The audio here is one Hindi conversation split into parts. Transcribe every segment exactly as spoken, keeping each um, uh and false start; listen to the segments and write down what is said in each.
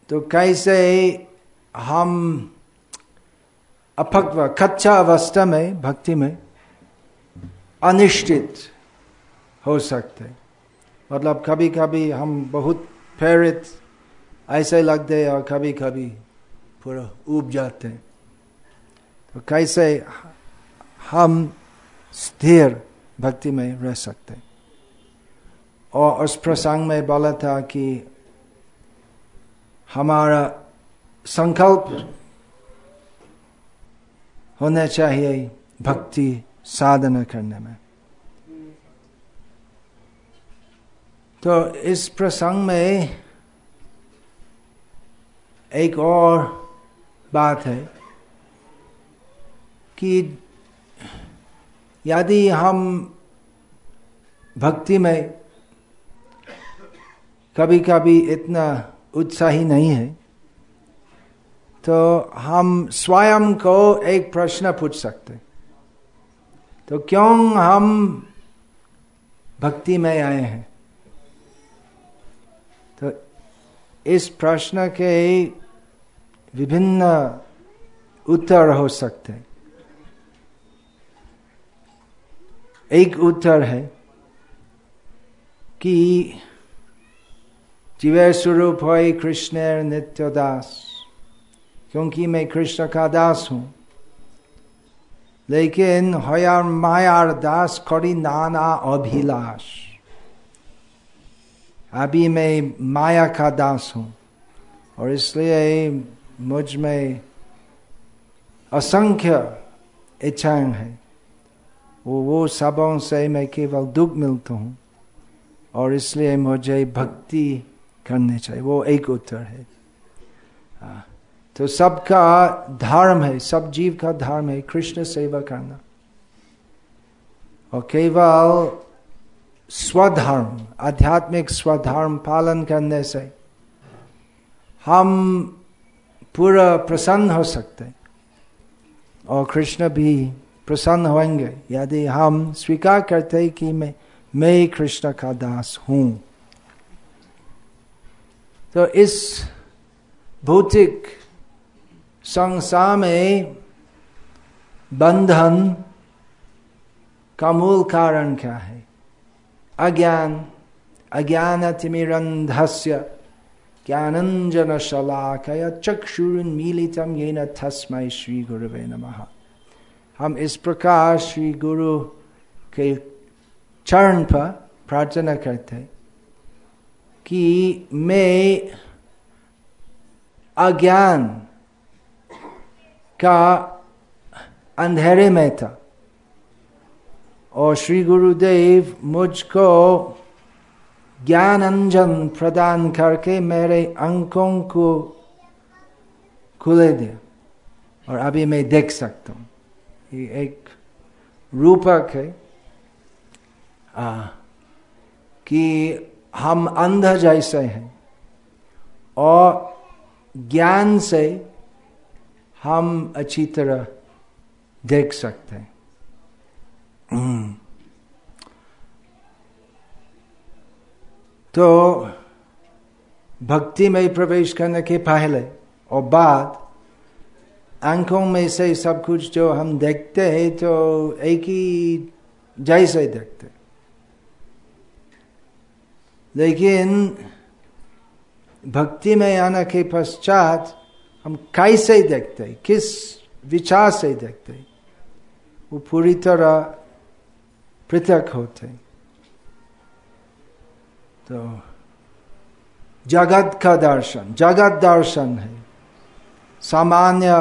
तो कैसे हम अपक्व कच्चा अवस्था में भक्ति में अनिश्चित हो सकते, मतलब कभी कभी हम बहुत प्रेरित ऐसे लगते और कभी कभी पूरा ऊब जाते। तो कैसे हम स्थिर भक्ति में रह सकते। और उस प्रसंग में बोला था कि हमारा संकल्प होना चाहिए भक्ति साधना करने में। तो इस प्रसंग में एक और बात है कि यदि हम भक्ति में कभी कभी इतना उत्साही नहीं है, तो हम स्वयं को एक प्रश्न पूछ सकते, तो क्यों हम भक्ति में आए हैं। तो इस प्रश्न के विभिन्न उत्तर हो सकते। एक उत्तर है कि जीवे स्वरूप होय कृष्ण नित्य दास, क्योंकि मैं कृष्ण का दास हूं, लेकिन होयार मायार दास करी नाना अभिलाष। अभी मैं माया का दास हूं और इसलिए मुझ में असंख्य इच्छाएं हैं, वो वो सबों से मैं केवल दुख मिलता हूं और इसलिए मुझे भक्ति करनी चाहिए। वो एक उत्तर है। आ, तो सबका धर्म है, सब जीव का धर्म है कृष्ण सेवा करना, और केवल स्वधर्म आध्यात्मिक स्वधर्म पालन करने से हम पूरा प्रसन्न हो सकते, और कृष्ण भी प्रसन्न होंगे यदि हम स्वीकार करते कि मैं मैं कृष्ण का दास हूं। तो इस भौतिक संसार में बंधन का मूल कारण क्या है? अज्ञान। अज्ञानतिमिरन्धस्य ज्ञानंजन शलाकया चक्षुरुन्मीलितं येन तस्मै श्री गुरुवे नमः। हम इस प्रकार श्री गुरु के चरण पर प्रार्थना करते कि मैं अज्ञान का अंधेरे में था और श्री गुरुदेव मुझको ज्ञान अंजन प्रदान करके मेरे आंखों को खुले दिया और अभी मैं देख सकता हूँ। ये एक रूपक है आ, कि हम अंध जैसे हैं और ज्ञान से हम अच्छी तरह देख सकते हैं। तो भक्ति में प्रवेश करने के पहले और बाद आंखों में से सब कुछ जो हम देखते हैं तो एक ही जैसे देखते, लेकिन भक्ति में आने के पश्चात हम कैसे देखते, किस विचार से देखते, वो पूरी तरह पृथक होते। तो जगत का दर्शन, जगत दर्शन है सामान्य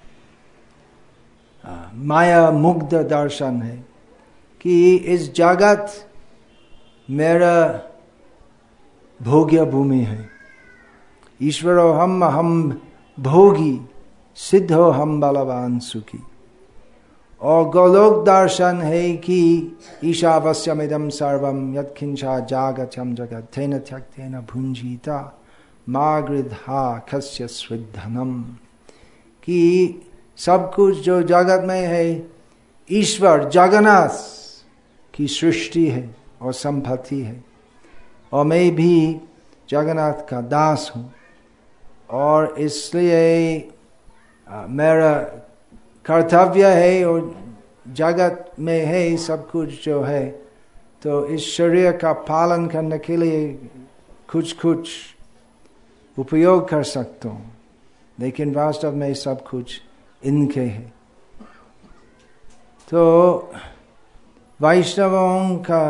माया मुग्ध दर्शन है कि इस जगत मेरा भोग्य भूमि है। ईश्वरो हम हम भोगी, सिद्धो हम बलवान सुखी। और गोलोक दर्शन है कि ईशावास्यमिदं सर्वं यत्किंचा जागतं जगत् तेन त्यक्तेन भुञ्जीता मा गृधा कस्य स्विद्धनम्। कि सब कुछ जो जगत में है ईश्वर जगन्नाथ की सृष्टि है और संपत्ति है, और मैं भी जगन्नाथ का दास हूँ और इसलिए मेरा कर्तव्य है और जगत में है सब कुछ जो है, तो इस शरीर का पालन करने के लिए कुछ कुछ उपयोग कर सकता हूँ, लेकिन वास्तव में सब कुछ इनके है। तो वैष्णवों का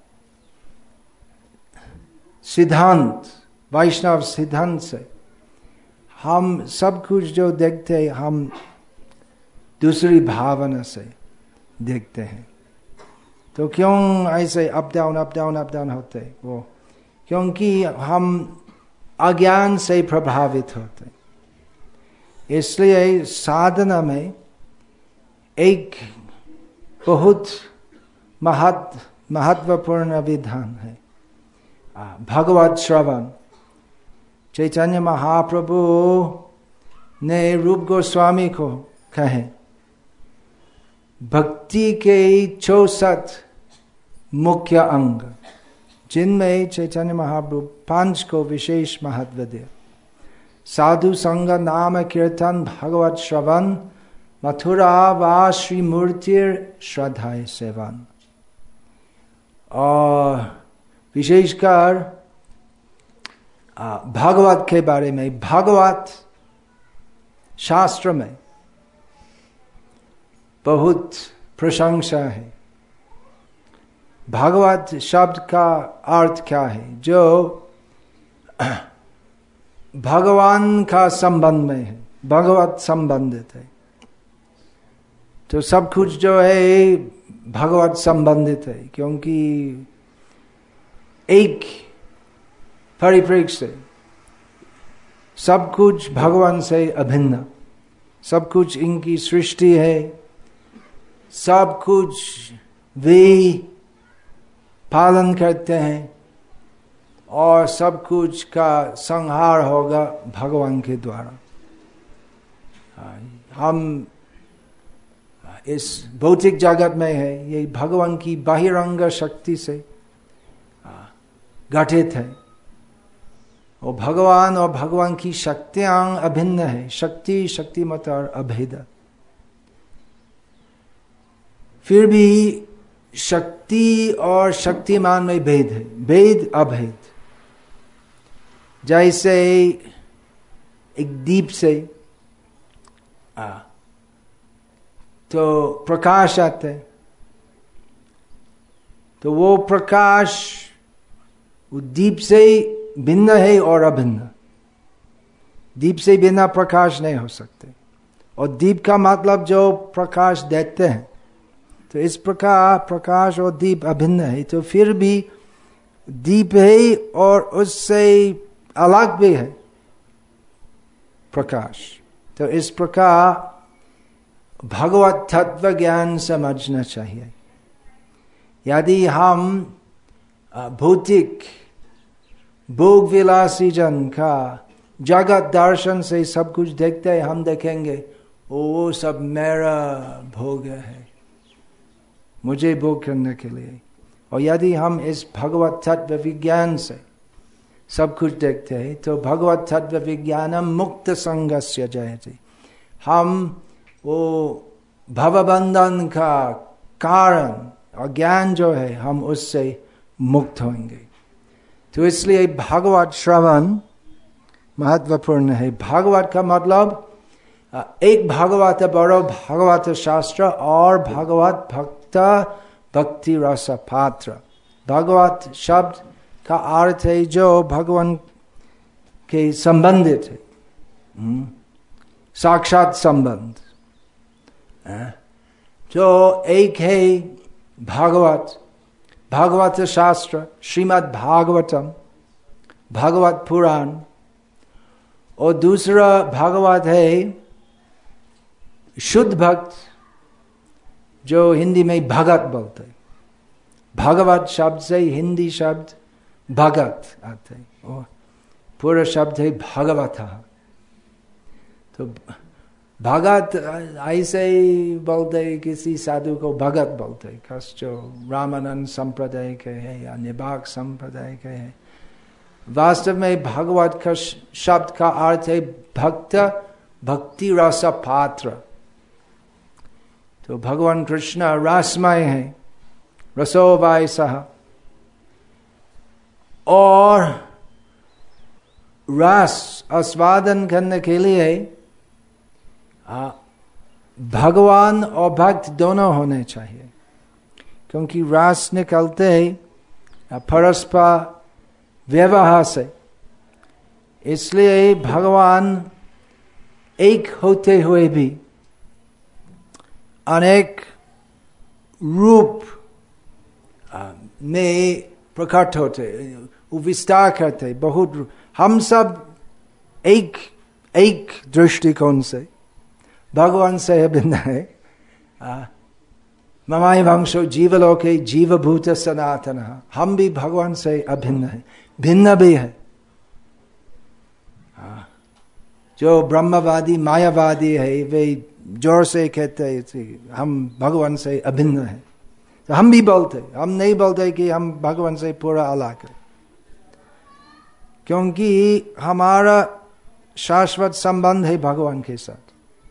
सिद्धांत, वैष्णव सिद्धांत से हम सब कुछ जो देखते हैं हम दूसरी भावना से देखते हैं। तो क्यों ऐसे up down up down up down होते वो? क्योंकि हम अज्ञान से प्रभावित होते। इसलिए साधना में एक बहुत महत्व महत्वपूर्ण विधान है भगवत श्रवण। चैतन्य महाप्रभु ने रूप गोस्वामी को कहे भक्ति के चौसठ मुख्य अंग, जिनमें चैतन्य महाप्रभु पांच को विशेष महत्व दिया। साधु संग, नाम कीर्तन, भगवत श्रवण, मथुरा वा श्री मूर्तिर श्रद्धाय सेवन। और विशेषकर भागवत के बारे में, भागवत शास्त्र में बहुत प्रशंसा है। भागवत शब्द का अर्थ क्या है? जो भगवान का संबंध में है, भगवत संबंधित है। तो सब कुछ जो है भगवत संबंधित है, क्योंकि एक परिप्रेक्ष्य से सब कुछ भगवान से अभिन्न, सब कुछ इनकी सृष्टि है, सब कुछ वे पालन करते हैं और सब कुछ का संहार होगा भगवान के द्वारा। हम इस भौतिक जगत में है, ये भगवान की बहिरंग शक्ति से गठित है। और भगवान और भगवान की शक्तियां अभिन्न है, शक्ति शक्तिमत और अभेद। फिर भी शक्ति और शक्तिमान में भेद है, भेद अभेद। जैसे एक दीप से आ, तो प्रकाश आते हैं, तो वो प्रकाश वो दीप से भिन्न है और अभिन्न। दीप से बिना प्रकाश नहीं हो सकते, और दीप का मतलब जो प्रकाश देते हैं। तो इस प्रकार प्रकाश और दीप अभिन्न है, तो फिर भी दीप है और उससे अलग भी है प्रकाश। तो इस प्रकार भगवत तत्व ज्ञान समझना चाहिए। यदि हम भौतिक भोग विलासी जन का जगत दर्शन से सब कुछ देखते हैं, हम देखेंगे वो सब मेरा भोग है, मुझे भोग करने के लिए। और यदि हम इस भगवत तत्व विज्ञान से सब कुछ देखते हैं, तो भगवत तत्व विज्ञानम मुक्त संगस्य जयते। हम वो भवबंधन का कारण और ज्ञान जो है, हम उससे मुक्त होंगे। तो इसलिए भागवत श्रवण महत्वपूर्ण है। भागवत का मतलब एक भागवत बड़ो भागवत शास्त्र और भागवत भक्त भक्ति रस पात्र। भागवत शब्द का अर्थ है जो भगवान के संबंधित है, साक्षात संबंध। जो एक है भागवत, भागवत शास्त्र, श्रीमद् भागवतम, भागवत पुराण, और दूसरा भागवत है शुद्ध भक्त, जो हिंदी में भगत बोलते हैं। भागवत शब्द से हिंदी शब्द भगत आते हैं, और पूरा शब्द है भागवत। तो भगत ऐसे ही बोलते हैं, किसी साधु को भगत बोलते हैं, खास जो रामानंद संप्रदाय के हैं या निबाक संप्रदाय के हैं, वास्तव में भगवत का शब्द का अर्थ है भक्त, भक्ति रस पात्र। तो भगवान कृष्ण रसमय है, रसो वाय सह, और रस आस्वादन करने के लिए भगवान और भक्त दोनों होने चाहिए, क्योंकि रस निकलते ही परस्पर व्यवहार से। इसलिए भगवान एक होते हुए भी अनेक रूप में प्रकट होते, विस्तार करते, बहुत। हम सब एक एक दृष्टिकोण से भगवान से अभिन्न है। ममाय वंशो जीवलोके जीवभूत सनातन, हम भी भगवान से अभिन्न है, भिन्न भी है। जो ब्रह्मवादी मायावादी है वे जोर से कहते हैं हम भगवान से अभिन्न है, तो हम भी बोलते, हम नहीं बोलते कि हम भगवान से पूरा अलग है, क्योंकि हमारा शाश्वत संबंध है भगवान के साथ।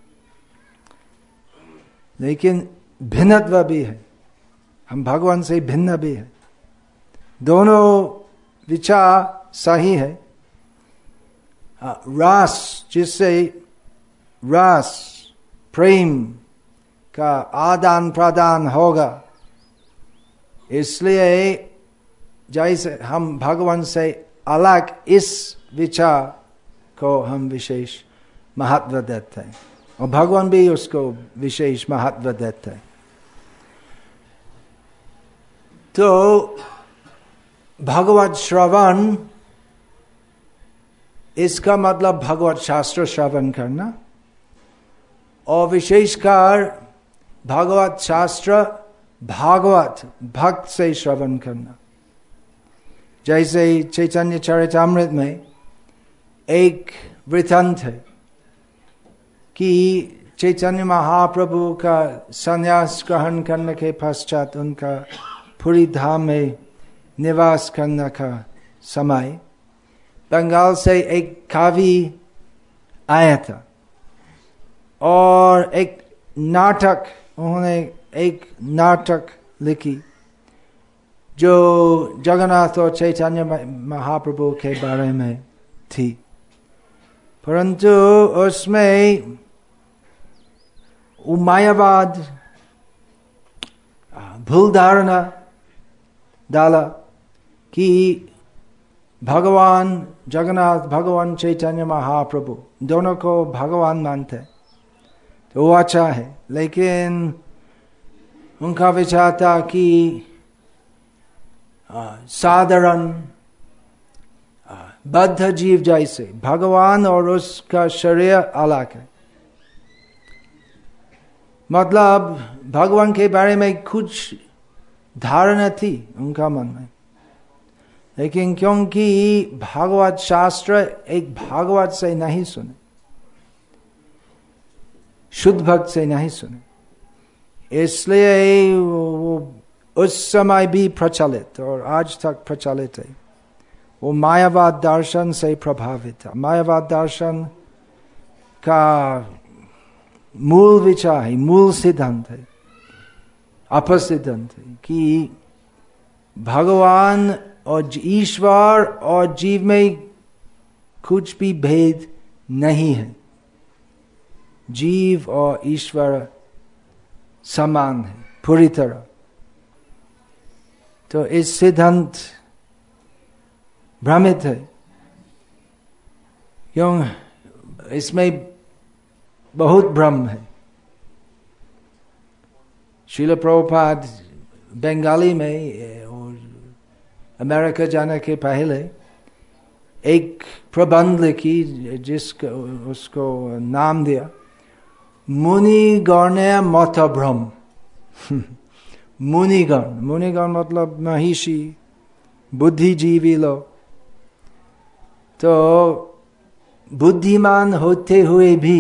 लेकिन भिन्नत्व भी है, हम भगवान से भिन्न भी है। दोनों विचार सही है। रस, जिससे रस प्रेम का आदान प्रदान होगा, इसलिए जैसे हम भगवान से अलग इस विचार को हम विशेष महत्व देते हैं, और भगवान भी उसको विशेष महत्व देते हैं। तो भगवत श्रवण, इसका मतलब भगवत शास्त्र श्रवण करना, और विशेषकर भगवत शास्त्र भागवत भक्त से श्रवण करना। जैसे चैतन्य चरितामृत में एक वृत्तांत है कि चैतन्य महाप्रभु का संन्यास ग्रहण करने के पश्चात उनका पुरी धाम में निवास करने का समय बंगाल से एक कवि आया था, और एक नाटक, उन्होंने एक नाटक लिखी जो जगन्नाथ और चैतन्य महाप्रभु के बारे में थी, परंतु उसमें मायावाद भूल धारणा डाला कि भगवान जगन्नाथ, भगवान चैतन्य महाप्रभु दोनों को भगवान मानते, तो वो अच्छा है। लेकिन उनका विचार था कि साधारण बद्ध जीव जैसे भगवान और उसका शरीर अलग है, मतलब भगवान के बारे में कुछ धारणा थी उनका मन में, लेकिन क्योंकि भागवत शास्त्र एक भागवत से नहीं सुने, शुद्ध भक्त से नहीं सुने, इसलिए वो उस समय भी प्रचलित और आज तक प्रचलित है, वो मायावाद दर्शन से प्रभावित था। मायावाद दर्शन का मूल विचार है, मूल सिद्धांत है, अपर सिद्धांत है कि भगवान और ईश्वर और जीव में कुछ भी भेद नहीं है, जीव और ईश्वर समान है पूरी तरह। तो इस सिद्धांत भ्रमित है, क्यों? इसमें बहुत भ्रम है। श्रील प्रभुपाद बंगाली में और अमेरिका जाने के पहले एक प्रबंध लिखी जिसको उसको नाम दिया मुनिगण मत भ्रम। मुनिगण, मुनिगण मतलब महिषी बुद्धिजीवी लोग, तो बुद्धिमान होते हुए भी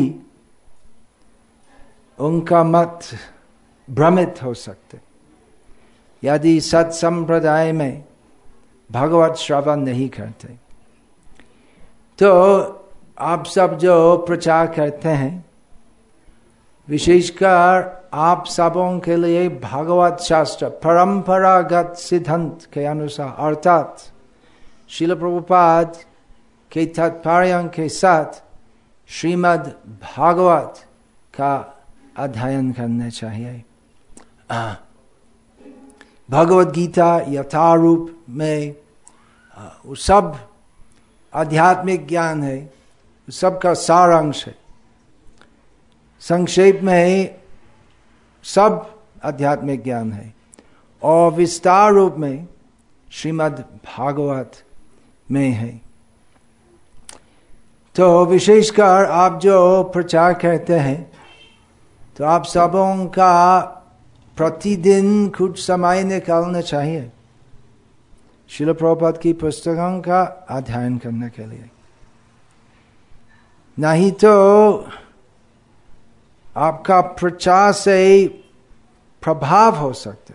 उनका मत भ्रमित हो सकते यदि सत संप्रदाय में भगवत श्रवण नहीं करते। तो आप सब जो प्रचार करते हैं, विशेषकर आप सबों के लिए भागवत शास्त्र परंपरागत सिद्धांत के अनुसार, अर्थात श्रील प्रभुपाद के तात्पर्य के साथ श्रीमद् भागवत का अध्ययन करना चाहिए। भगवद गीता यथारूप में वो सब आध्यात्मिक ज्ञान है, सबका सारांश है। संक्षेप में सब आध्यात्मिक ज्ञान है और विस्तार रूप में श्रीमद् भागवत में है। तो विशेषकर आप जो प्रचार करते हैं, तो आप सबों का प्रतिदिन कुछ समय निकालना चाहिए श्रील प्रभुपाद की पुस्तकों का अध्ययन करने के लिए। नहीं तो आपका प्रचार से प्रभाव हो सकते,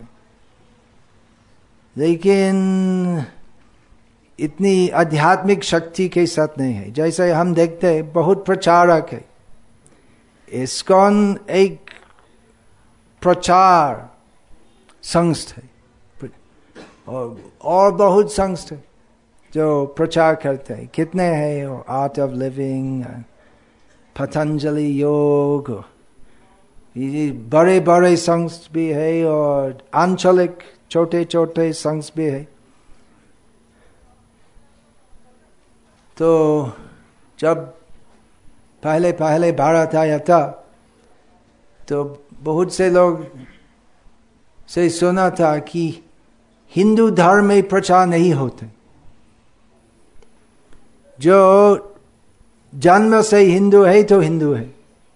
लेकिन इतनी आध्यात्मिक शक्ति के साथ नहीं है। जैसे हम देखते हैं बहुत प्रचारक है, इस्कॉन एक प्रचार संस्था है और, और बहुत संस्था जो प्रचार करते हैं। कितने हैं? आर्ट ऑफ लिविंग, पतंजलि योग, ये बड़े बड़े संस्था भी है और आंचलिक छोटे छोटे संस्था भी है। तो जब पहले पहले भारत आया था तो बहुत से लोग से सुना था कि हिंदू धर्म में प्रचार नहीं होते, जो जन्म से हिंदू है तो हिंदू है,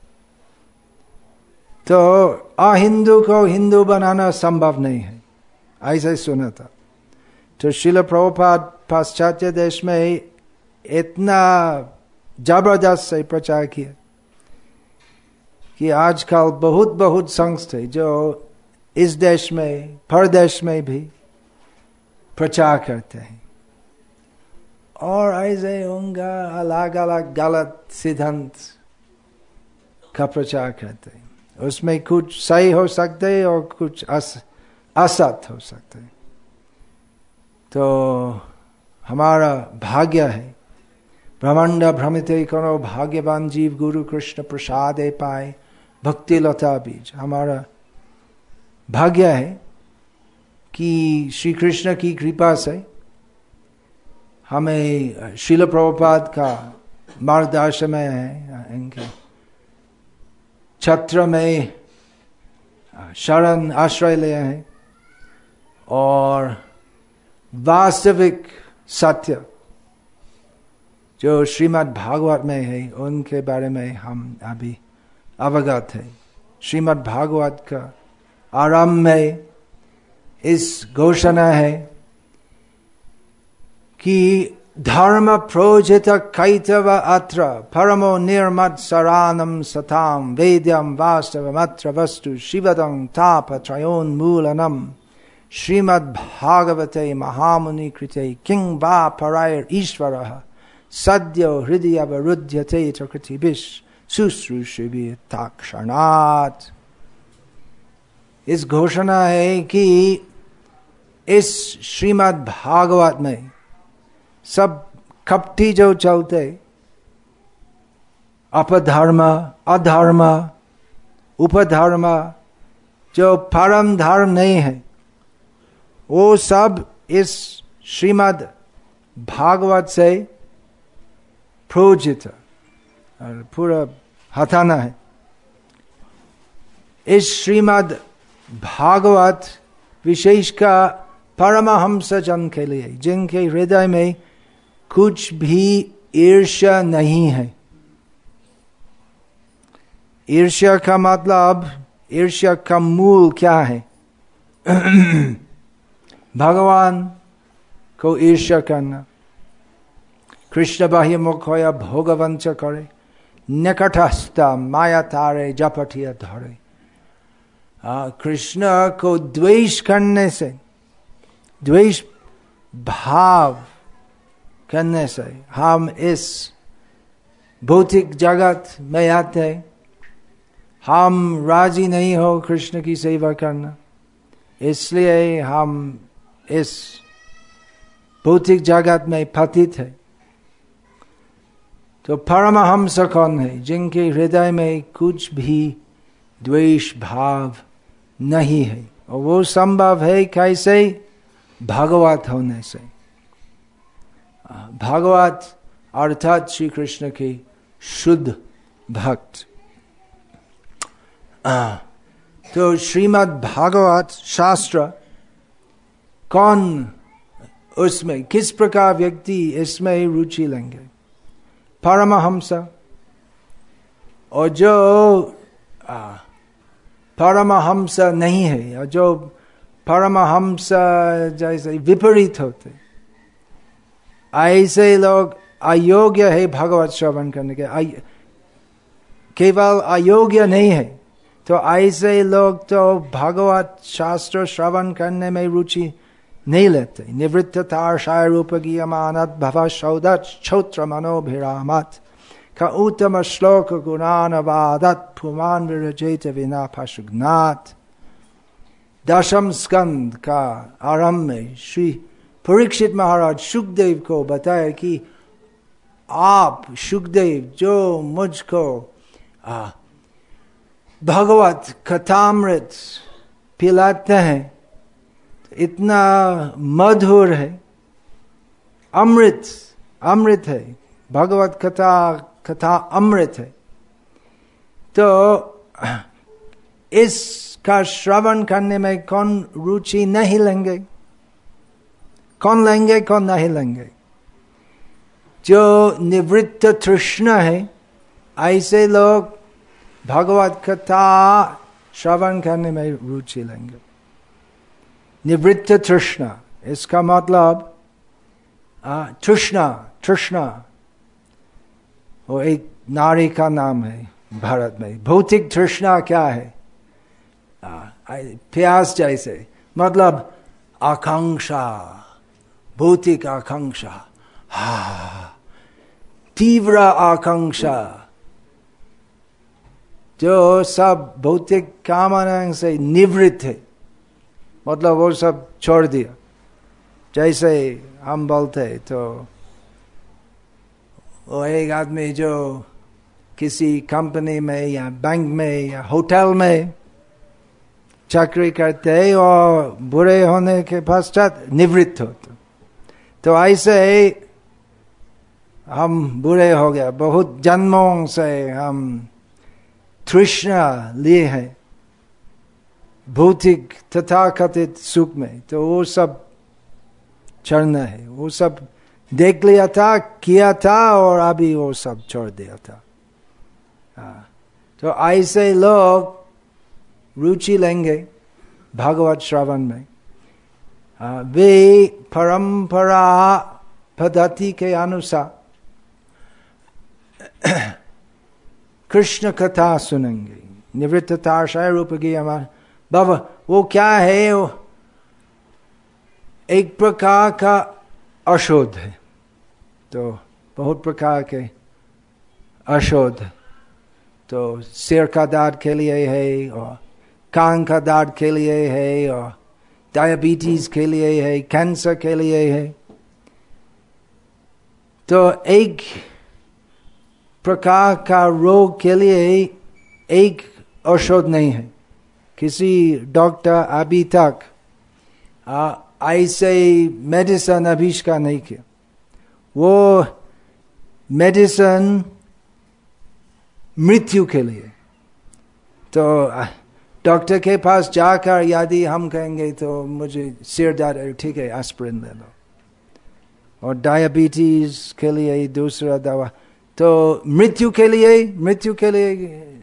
तो अहिंदू को हिंदू बनाना संभव नहीं है, ऐसा सुना था। तो श्रील प्रभुपाद पाश्चात्य देश में इतना जबरदस्त से प्रचार किया कि आजकल बहुत बहुत संस्था जो इस देश में परदेश में भी प्रचार करते हैं और ऐसे उनका अलग अलग गलत सिद्धांत का प्रचार करते हैं। उसमें कुछ सही हो सकते हैं और कुछ असत हो सकते हैं। तो हमारा भाग्य है, ब्रह्मांड भ्रमिते करो भाग्यवान जीव गुरु कृष्ण प्रसादे पाए भक्ति लता बीज। हमारा भाग्य है कि श्री कृष्ण की कृपा से हमें श्रील प्रभुपाद का मार्गदर्शन में है, इनके छत्र में शरण आश्रय लिए हैं और वास्तविक सत्य जो श्रीमद् भागवत में है उनके बारे में हम अभी अवगत है। श्रीमद् भागवत का आरंभ में इस घोषणा है कि धर्म प्रोजित कैतव अत्र परमो निर्मद सरानम सताम वेद्यम वास्तवमत्र वस्तु शिवदं ताप त्रयोन्मूलनम श्रीमद् भागवते महामुनि कृते किं वा परायर ईश्वरः सद्यो हृदय अवरुध्यते च कृतिभिः शुश्रूषिभिः तत्क्षणात्। इस घोषणा है कि इस श्रीमद् भागवत में सब कपटी जो चलते अपधर्म अधर्म उपधर्म जो परम धर्म नहीं है वो सब इस श्रीमद् भागवत से प्रोजित और पूरा हटाना है। इस श्रीमद् भागवत विशेष का परमहंस जन के लिए, जिनके हृदय में कुछ भी ईर्ष्या नहीं है। ईर्ष्या का मतलब, ईर्ष्या का मूल क्या है? भगवान को ईर्ष्या करना, कृष्ण बाह्य मुख होया भोगवंच करे, निकटस्थ माया तारे जपटिया धरे। कृष्ण को द्वेष करने से, द्वेष भाव करने से हम इस भौतिक जगत में आते, हम राजी नहीं हो कृष्ण की सेवा करना, इसलिए हम इस भौतिक जगत में पतित है। तो परमहंस कौन है? जिनके हृदय में कुछ भी द्वेष भाव नहीं है, और वो संभव है कैसे? भागवत होने से। भागवत अर्थात श्री कृष्ण के शुद्ध भक्त। तो श्रीमद् भागवत शास्त्र कौन, उसमें किस प्रकार व्यक्ति इसमें रुचि लेंगे? परमहंस। और जो परमहंस नहीं है, और जो परमहंस जैसे विपरीत होते, ऐसे लोग अयोग्य है भगवत श्रवण करने के। केवल अयोग्य नहीं है, तो ऐसे लोग तो भगवत शास्त्र श्रवण करने में रुचि नहीं लेते। निवृत्ततार्षाय रूपगीयमानत् भव शौदत् क्षौत्र मनोभिरामत् का उत्तम श्लोक गुणानवादत् पुमान विरजेत विना पशुघ्नात्। दशम स्कंद का आरंभ में श्री परीक्षित महाराज सुखदेव को बताया कि आप सुखदेव जो मुझको आ, भगवत कथामृत पिलाते हैं, इतना मधुर है, अमृत अमृत है, भगवत कथा कथा अमृत है, तो इसका श्रवण करने में कौन रुचि नहीं लेंगे? कौन लेंगे, कौन नहीं लेंगे? जो निवृत्त तृष्णा है, ऐसे लोग भगवत कथा श्रवण करने में रुचि लेंगे। निवृत्त तृष्णा, इसका मतलब तृष्णा तृष्णा वो एक नारी का नाम है भारत में। भौतिक तृष्णा क्या है? प्यास जैसे, मतलब आकांक्षा, भौतिक आकांक्षा, हा तीव्र आकांक्षा, जो सब भौतिक कामना से निवृत्त है, मतलब वो सब छोड़ दिया। जैसे हम बोलते तो वो एक आदमी जो किसी कंपनी में या बैंक में या होटल में चाकरी करते हैं और बुरे होने के पश्चात निवृत्त होते, तो ऐसे हम बुरे हो गए, बहुत जन्मों से हम तृष्णा लिए हैं भौतिक तथाकथित सुख में, तो वो सब छोड़ना है। वो सब देख लिया था, किया था, और अभी वो सब छोड़ दिया था। हाँ, तो ऐसे लोग रुचि लेंगे भागवत श्रवण में। हाँ, वे परंपरा पद्धति के अनुसार कृष्ण कथा सुनेंगे। निवृत्ततार्षाय रूपगीयमानत् बाबा, वो क्या है? वो एक प्रकार का अशोध है। तो बहुत प्रकार के अशोध, तो सिर का दर्द के लिए है, और कान का दर्द के लिए है, और डायबिटीज के लिए है, कैंसर के लिए है। तो एक प्रकार का रोग के लिए एक औषध नहीं है। किसी डॉक्टर अभी तक ऐसे मेडिसिन आविष्कार नहीं किया। वो मेडिसिन मृत्यु के लिए। तो डॉक्टर के पास जाकर यदि हम कहेंगे तो मुझे सिर दर्द, ठीक है एस्पिरिन ले लो, और डायबिटीज के लिए दूसरा दवा। तो मृत्यु के लिए मृत्यु के लिए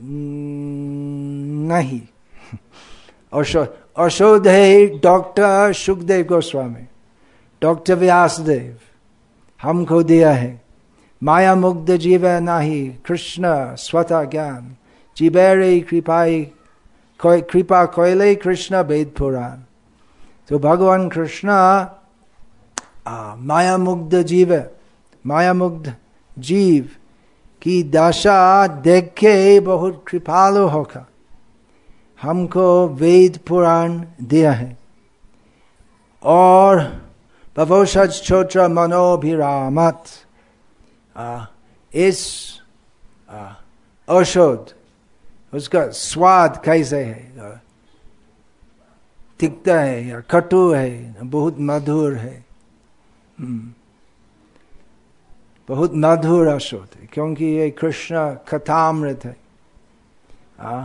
नहीं औषध। औषध है डॉक्टर सुखदेव गोस्वामी, डॉक्टर व्यासदेव हमको दिया है। माया मुग्ध जीव नाही कृष्ण स्वतः ज्ञान, जीवेरे कृपाई कृपा कोयले कृष्ण वेद पुराण। तो भगवान कृष्ण माया मुग्ध जीव, माया मुग्ध जीव की दशा देख के बहुत कृपालु होकर हमको वेद पुराण दिया है और भवोषज छोत्र मनोभिरामत इस औषध उसका स्वाद कैसे है, तिक्ता है या कटु है, बहुत मधुर है, बहुत मधुर औषध है क्योंकि ये कृष्ण कथामृत है। आ,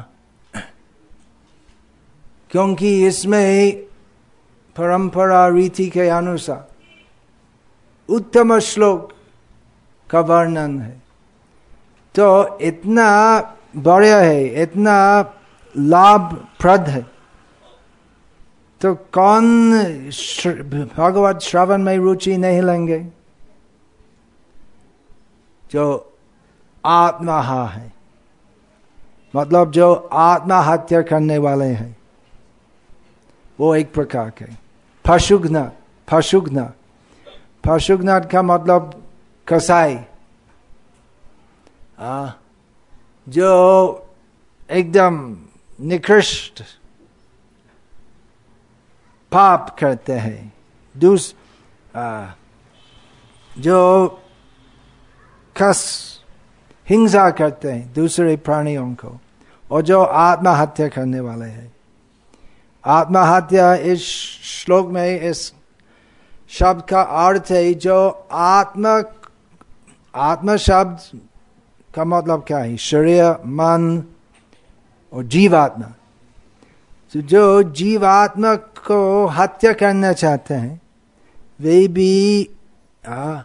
क्योंकि इसमें परंपरा रीति के अनुसार उत्तम श्लोक का वर्णन है, तो इतना बढ़िया है, इतना लाभप्रद है, तो कौन भगवत श्रवण में रुचि नहीं लेंगे? जो आत्महा है, मतलब जो आत्महत्या करने वाले हैं, वो एक प्रकार के पशुघ्न पशुघ्न पशुघ्न का मतलब कसाई, आ, जो एकदम निकृष्ट पाप करते हैं, दूस आ, जो कस हिंसा करते हैं दूसरे प्राणियों को, और जो आत्महत्या करने वाले हैं। आत्महत्या इस श्लोक में इस शब्द का अर्थ है जो आत्मा, आत्मा शब्द का मतलब क्या है? शरीर, मन और जीवात्मा। तो जो जीवात्मा को हत्या करना चाहते हैं वे भी आ,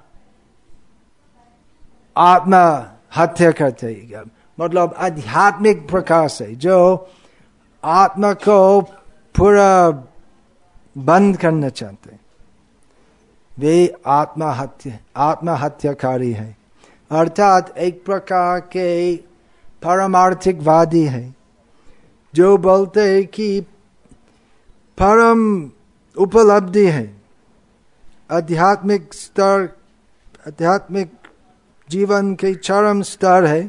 आत्मा हत्या करते हैं, मतलब आध्यात्मिक प्रकार से जो आत्मा को पूरा बंद करना चाहते हैं वे आत्महत्या आत्महत्याकारी है। अर्थात एक प्रकार के परमार्थिकवादी है जो बोलते हैं कि परम उपलब्धि है, आध्यात्मिक स्तर, आध्यात्मिक जीवन के चरम स्तर है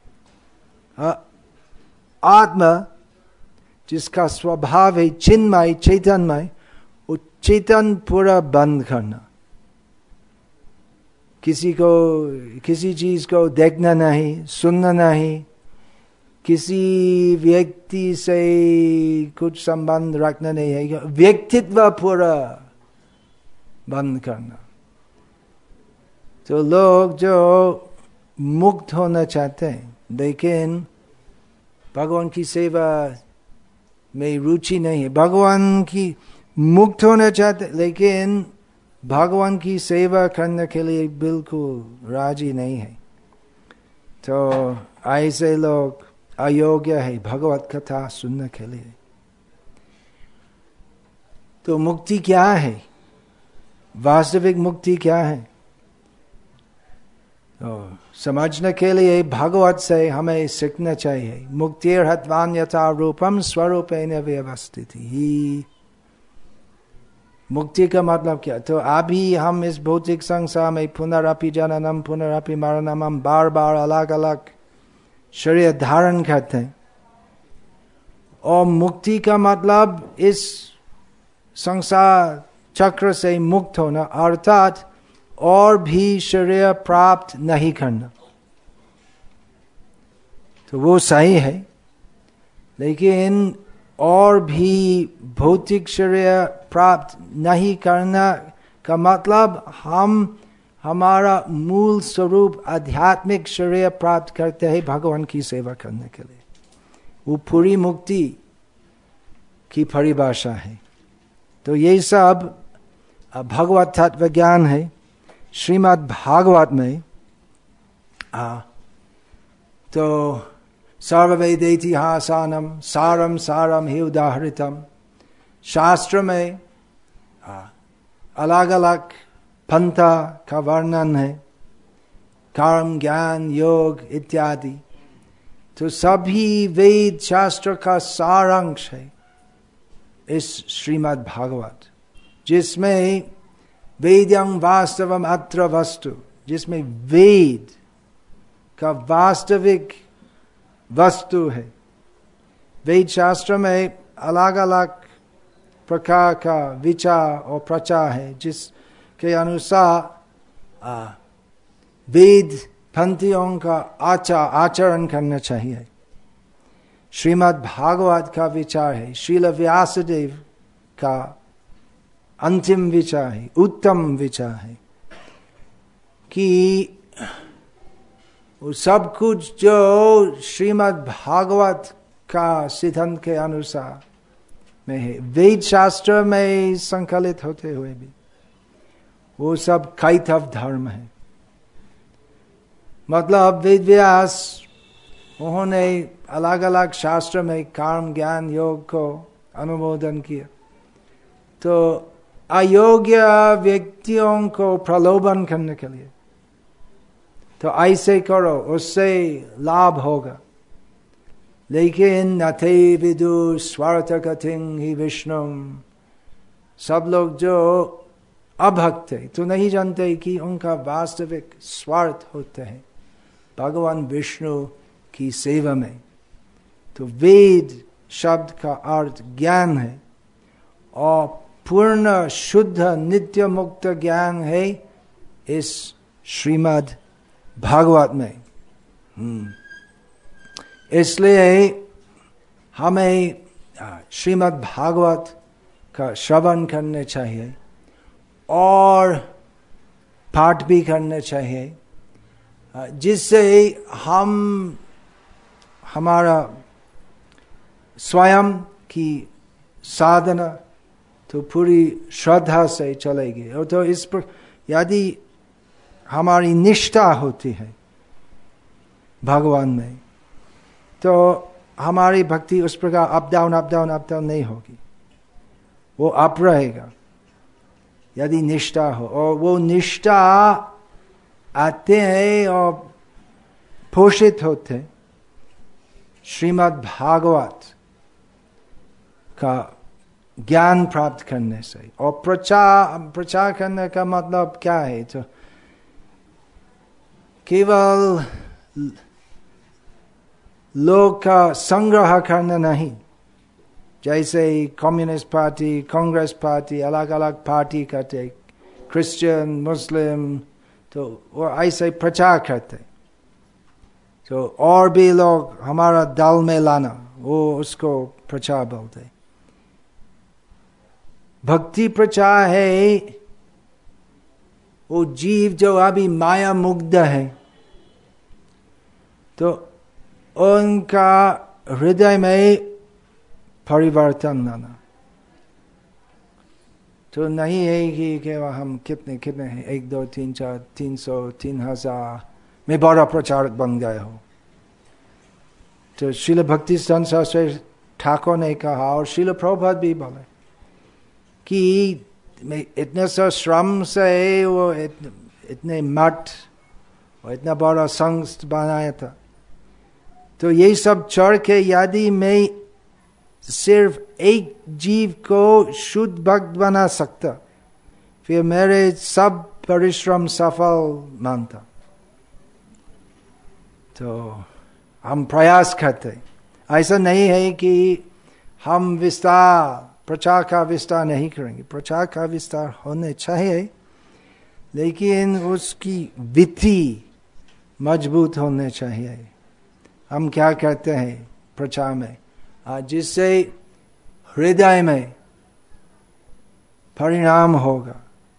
आत्मा, जिसका स्वभाव है चिन्मय चैतन्यमय, वो चेतन पूरा बंद करना, किसी को किसी चीज को देखना नहीं, सुनना नहीं, किसी व्यक्ति से कुछ संबंध रखना नहीं है, व्यक्तित्व पूरा बंद करना। तो लोग जो मुक्त होना चाहते हैं लेकिन भगवान की सेवा में रुचि नहीं है, भगवान की मुक्त होना चाहते लेकिन भगवान की सेवा करने के लिए बिल्कुल राजी नहीं है, तो ऐसे लोग अयोग्य है भगवत कथा सुनने के लिए। तो मुक्ति क्या है? वास्तविक मुक्ति क्या है? तो समझने के लिए भगवत से हमें सीखना चाहिए। मुक्तिर्हत्वान यथा रूपम स्वरूपेण व्यवस्थिति ही। मुक्ति का मतलब क्या? तो अभी हम इस भौतिक संसार में पुनरअपि जननम पुनरअपि मरणम, हम बार बार अलग अलग शरीर धारण करते हैं, और मुक्ति का मतलब इस संसार चक्र से मुक्त होना, अर्थात और भी शरीर प्राप्त नहीं करना। तो वो सही है, लेकिन और भी भौतिक शरीर प्राप्त नहीं करना का मतलब हम हमारा मूल स्वरूप आध्यात्मिक शरीर प्राप्त करते हैं भगवान की सेवा करने के लिए। वो पूरी मुक्ति की परिभाषा है। तो ये सब भगवत तत्व ज्ञान है। श्रीमद् भागवत में आ, तो सर्ववेदेतिहासानम सारम सारम ही उदाहृतम, शास्त्र में आ, अलग अलग पंथा का वर्णन है, कर्म ज्ञान योग इत्यादि। तो सभी वेद शास्त्र का सारांश है इस श्रीमद् भागवत, जिसमें वेद्यं वास्तवम अत्र वस्तु, जिसमें वेद का वास्तविक वस्तु है। वेद शास्त्र में अलग अलग प्रकार का विचार और प्रचार है, जिसके अनुसार वेद पंक्तियों का आचार आचरण करना चाहिए। श्रीमद् भागवत का विचार है, श्रील व्यासदेव का अंतिम विचार है, उत्तम विचार है कि वो सब कुछ जो श्रीमद् भागवत का सिद्धांत के अनुसार में है, वेद शास्त्र में संकलित होते हुए भी वो सब कैतव धर्म है। मतलब वेद व्यास उन्होंने अलग अलग शास्त्र में कर्म ज्ञान योग को अनुमोदन किया, तो अयोग्य व्यक्तियों को प्रलोभन करने के लिए तो ऐसे करो, उससे लाभ होगा। लेकिन नथे विदु स्वार्थ कथिं ही विष्णु, सब लोग जो अभक्त है तो नहीं जानते कि उनका वास्तविक स्वार्थ होते हैं भगवान विष्णु की सेवा में। तो वेद शब्द का अर्थ ज्ञान है, और पूर्ण शुद्ध नित्य मुक्त ज्ञान है इस श्रीमद् भागवत में। इसलिए हमें श्रीमद् भागवत का श्रवण करने चाहिए और पाठ भी करने चाहिए, जिससे हम हमारा स्वयं की साधना तो पूरी श्रद्धा से चलेगी। और तो इस पर यदि हमारी निष्ठा होती है भगवान में, तो हमारी भक्ति उस प्रकार up down up down up down नहीं होगी, वो अप रहेगा यदि निष्ठा हो। और वो निष्ठा आते हैं और पोषित होते श्रीमद् भागवत का ज्ञान प्राप्त करने से। और प्रचार प्रचार करने का मतलब क्या है, तो केवल लोग का संग्रह करना नहीं, जैसे कम्युनिस्ट पार्टी, कांग्रेस पार्टी, अलग अलग पार्टी करते, क्रिश्चियन मुस्लिम, तो वो ऐसे प्रचार करते। तो और भी लोग हमारा दल में लाना, वो उसको प्रचार बोलते। भक्ति प्रचार है वो जीव जो अभी माया मुग्ध है, तो उनका हृदय में परिवर्तन लाना। तो नहीं है कि केवल हम कितने कितने हैं, एक दो तीन चार तीन सौ तीन हजार में बड़ा प्रचारक बन गए हो। तो श्रील भक्ति शास्त्री ठाकुर ने कहा, और श्रील प्रभुपाद भी बोले कि मैं इतने सा श्रम से वो इतने, इतने मठ और इतना बड़ा संघ बनाया था, तो ये सब छोड़ के यदि मैं सिर्फ एक जीव को शुद्ध भक्त बना सकता, फिर मेरे सब परिश्रम सफल मानता। तो हम प्रयास करते, ऐसा नहीं है कि हम विस्तार प्रचार का विस्तार नहीं करेंगे, प्रचार का विस्तार होने चाहिए, लेकिन उसकी विधि मजबूत होने चाहिए। हम क्या कहते हैं प्रचार में, जिससे हृदय में परिणाम होगा।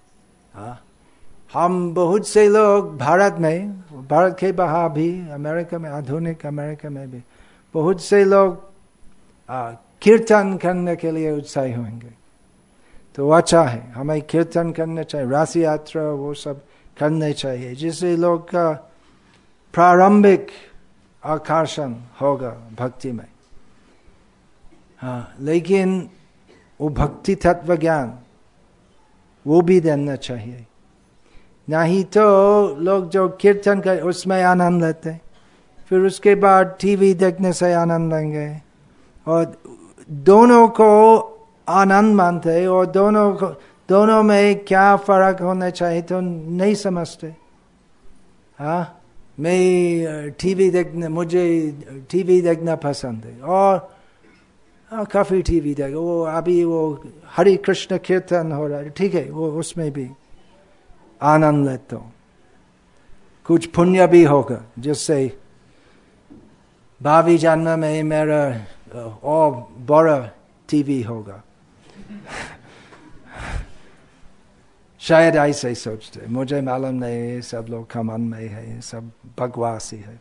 हम बहुत से लोग भारत में, भारत के बाहर भी, अमेरिका में, आधुनिक अमेरिका में भी बहुत से लोग कीर्तन करने के लिए उत्साही होंगे, तो अच्छा है, हमें कीर्तन करना चाहिए, राशि यात्रा वो सब करने चाहिए, जिससे लोग का प्रारंभिक आकर्षण होगा भक्ति में। हाँ, लेकिन वो भक्ति तत्व ज्ञान वो भी देना चाहिए, नहीं तो लोग जो कीर्तन कर उसमें आनंद लेते, फिर उसके बाद टीवी देखने से आनंद लेंगे, और दोनों को आनंद मानते, और दोनों को दोनों में क्या फर्क होना चाहिए तो नहीं समझते। हाँ, मैं टीवी देखने मुझे टीवी देखना पसंद है और हाँ काफी टीवी देख वो अभी वो हरे कृष्ण कीर्तन हो रहा है, ठीक है, वो उसमें भी आनंद लेता हूँ, कुछ पुण्य भी होगा जिससे भावी जन्म में मेरा और बड़ा टीवी होगा। शायद ऐसे सोचते, मुझे मालूम नहीं, सब लोग का मन में है, सब बकवास ही है।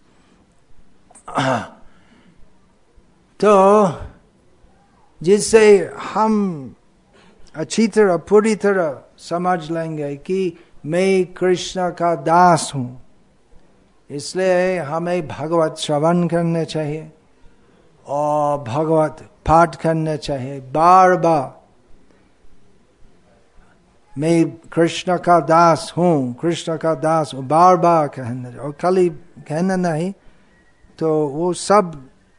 तो जिससे हम अच्छी तरह पूरी तरह समझ लेंगे कि मैं कृष्ण का दास हूं, इसलिए हमें भगवत श्रवण करने चाहिए और भगवत पाठ करने चाहिए बार बार। मैं कृष्ण का दास हूँ, कृष्ण का दास हूँ, बार बार कहना, और खाली कहना नहीं तो वो सब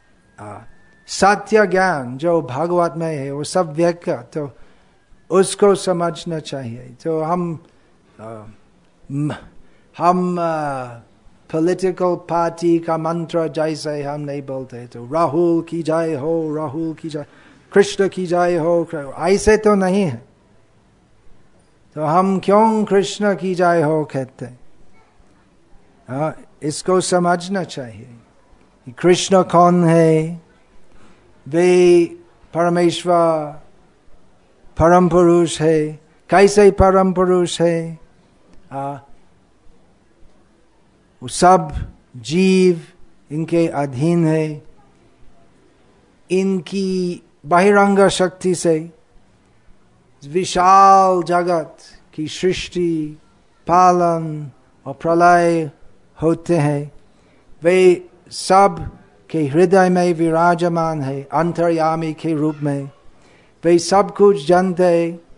सत्य ज्ञान जो भागवत में है वो सब व्यक्त, तो उसको समझना चाहिए। तो हम आ, हम पॉलिटिकल पार्टी का मंत्र जैसे हम नहीं बोलते, तो राहुल की जय हो, राहुल की जय, कृष्ण की जय हो, ऐसे तो नहीं है। तो हम क्यों कृष्ण की जय हो कहते हैं? हाँ, इसको समझना चाहिए। कृष्ण कौन है? वे परमेश्वर परम पुरुष है। कैसे परम पुरुष है? आ, वो सब जीव इनके अधीन है। इनकी बहिरंग शक्ति से विशाल जगत की सृष्टि, पालन और प्रलय होते हैं। वे सब के हृदय में विराजमान है अंतर्यामी के रूप में। वे सब कुछ जानते,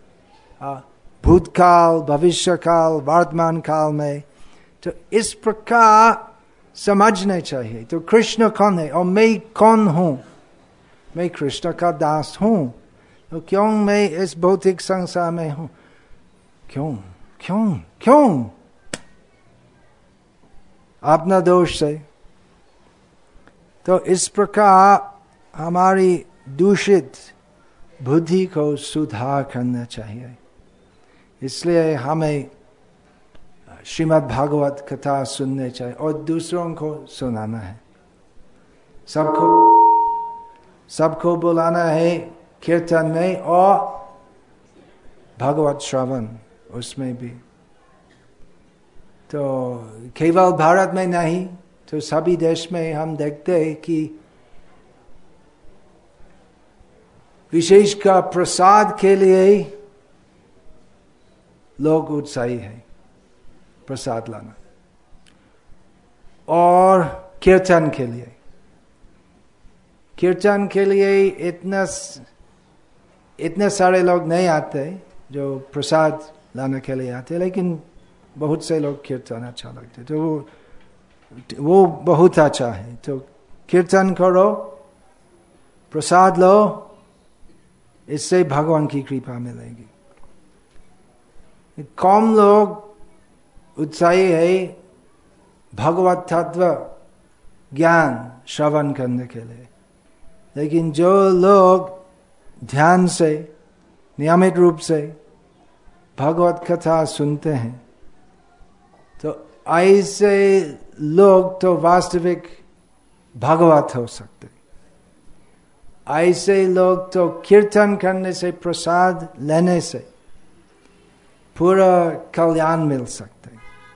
भूतकाल, भविष्य काल, वर्तमान काल में। तो इस प्रकार समझने चाहिए। तो कृष्ण कौन है और मैं कौन हूँ? मैं कृष्ण का दास हूँ। तो क्यों मैं इस भौतिक संसार में हूँ? क्यों क्यों क्यों? अपना दोष से। तो इस प्रकार हमारी दूषित बुद्धि को सुधार करना चाहिए। इसलिए हमें श्रीमद् भागवत कथा सुनने चाहिए और दूसरों को सुनाना है। सबको सबको बुलाना है कीर्तन में और भगवत श्रवण उसमें भी। तो केवल भारत में नहीं, तो सभी देश में हम देखते हैं कि विशेषकर प्रसाद के लिए लोग उत्साही हैं, प्रसाद लाना, और कीर्तन के लिए। कीर्तन के लिए इतना इतने सारे लोग नहीं आते जो प्रसाद लाने के लिए आते, लेकिन बहुत से लोग कीर्तन अच्छा लगते, तो वो वो बहुत अच्छा है। तो कीर्तन करो, प्रसाद लो, इससे भगवान की कृपा मिलेगी। कम लोग उत्साही है भगवत तत्व ज्ञान श्रवण करने के लिए, लेकिन जो लोग ध्यान से नियमित रूप से भगवत कथा सुनते हैं, तो ऐसे लोग तो वास्तविक भगवत हो सकते। ऐसे लोग तो कीर्तन करने से, प्रसाद लेने से पूरा कल्याण मिल सकते।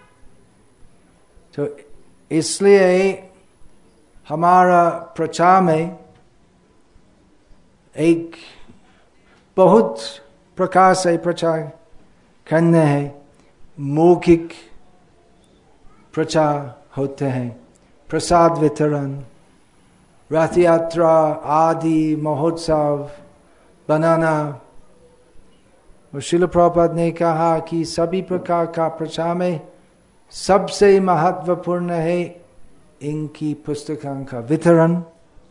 तो इसलिए हमारा प्रचार में एक बहुत प्रकार से प्रचार करने हैं। मौखिक प्रचार होते हैं, प्रसाद वितरण, रथ यात्रा आदि महोत्सव बनाना। और श्रील प्रभुपाद ने कहा कि सभी प्रकार का प्रचार में सबसे महत्वपूर्ण है इनकी पुस्तकों का वितरण,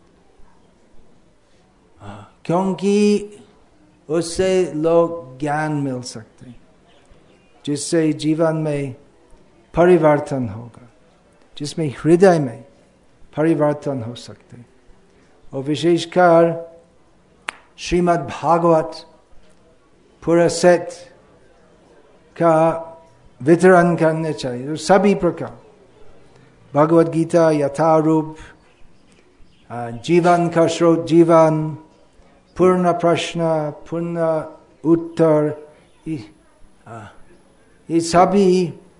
क्योंकि उससे लोग ज्ञान मिल सकते, जिससे जीवन में परिवर्तन होगा। जिसमें हृदय में परिवर्तन हो सकते। और विशेषकर श्रीमद् भागवत पूरा सेट का वितरण करने चाहिए। तो सभी प्रकार भगवद गीता यथारूप, जीवन का स्रोत जीवन, पूर्ण प्रश्न, पूर्ण उत्तर, ये सभी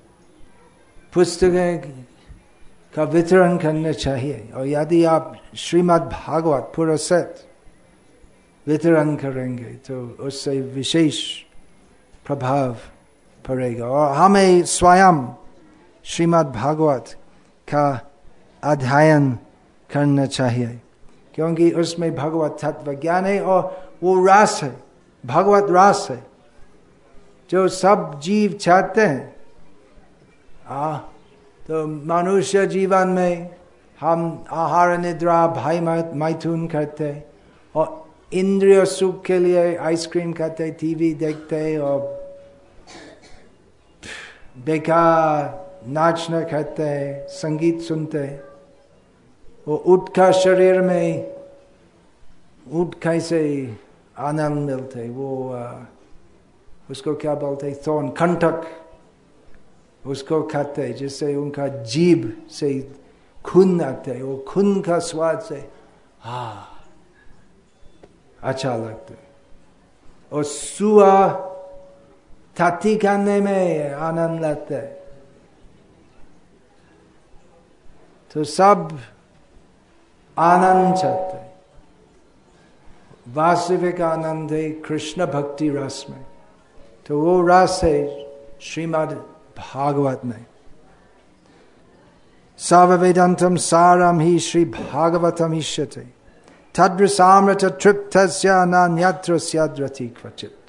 पुस्तकें का वितरण करना चाहिए। और यदि आप श्रीमद् भागवत पूरा सेट वितरण करेंगे तो उससे विशेष प्रभाव पड़ेगा। और हमें स्वयं श्रीमद् भागवत का अध्ययन करना चाहिए, क्योंकि उसमें भगवत तत्व ज्ञान है और वो रस है, भगवत रस है जो सब जीव चाहते हैं। आ, तो मनुष्य जीवन में हम आहार निद्रा भय मैथुन करते और इंद्रिय सुख के लिए आइसक्रीम खाते, टीवी देखते और बेकार नाचना खाते, संगीत सुनते। वो उठ का शरीर में उठ कैसे आनंद मिलते, वो आ, उसको क्या बोलते, थोन कंटक, उसको खाते जिससे उनका जीभ से खून आते, वो खून का स्वाद से हाँ अच्छा लगता है। और सुआ थाती खाने में आनंद लाते है। तो सब आनंद चाहते हैं। वास्तविक आनंद है कृष्ण भक्ति रस में, तो वो रस है श्रीमद् भागवत में। सर्ववेदांतम सारम ही श्री भागवतम इष्यते तद्रसामृत तृप्तस्य नान्यत्र स्याद्रति क्वचित्।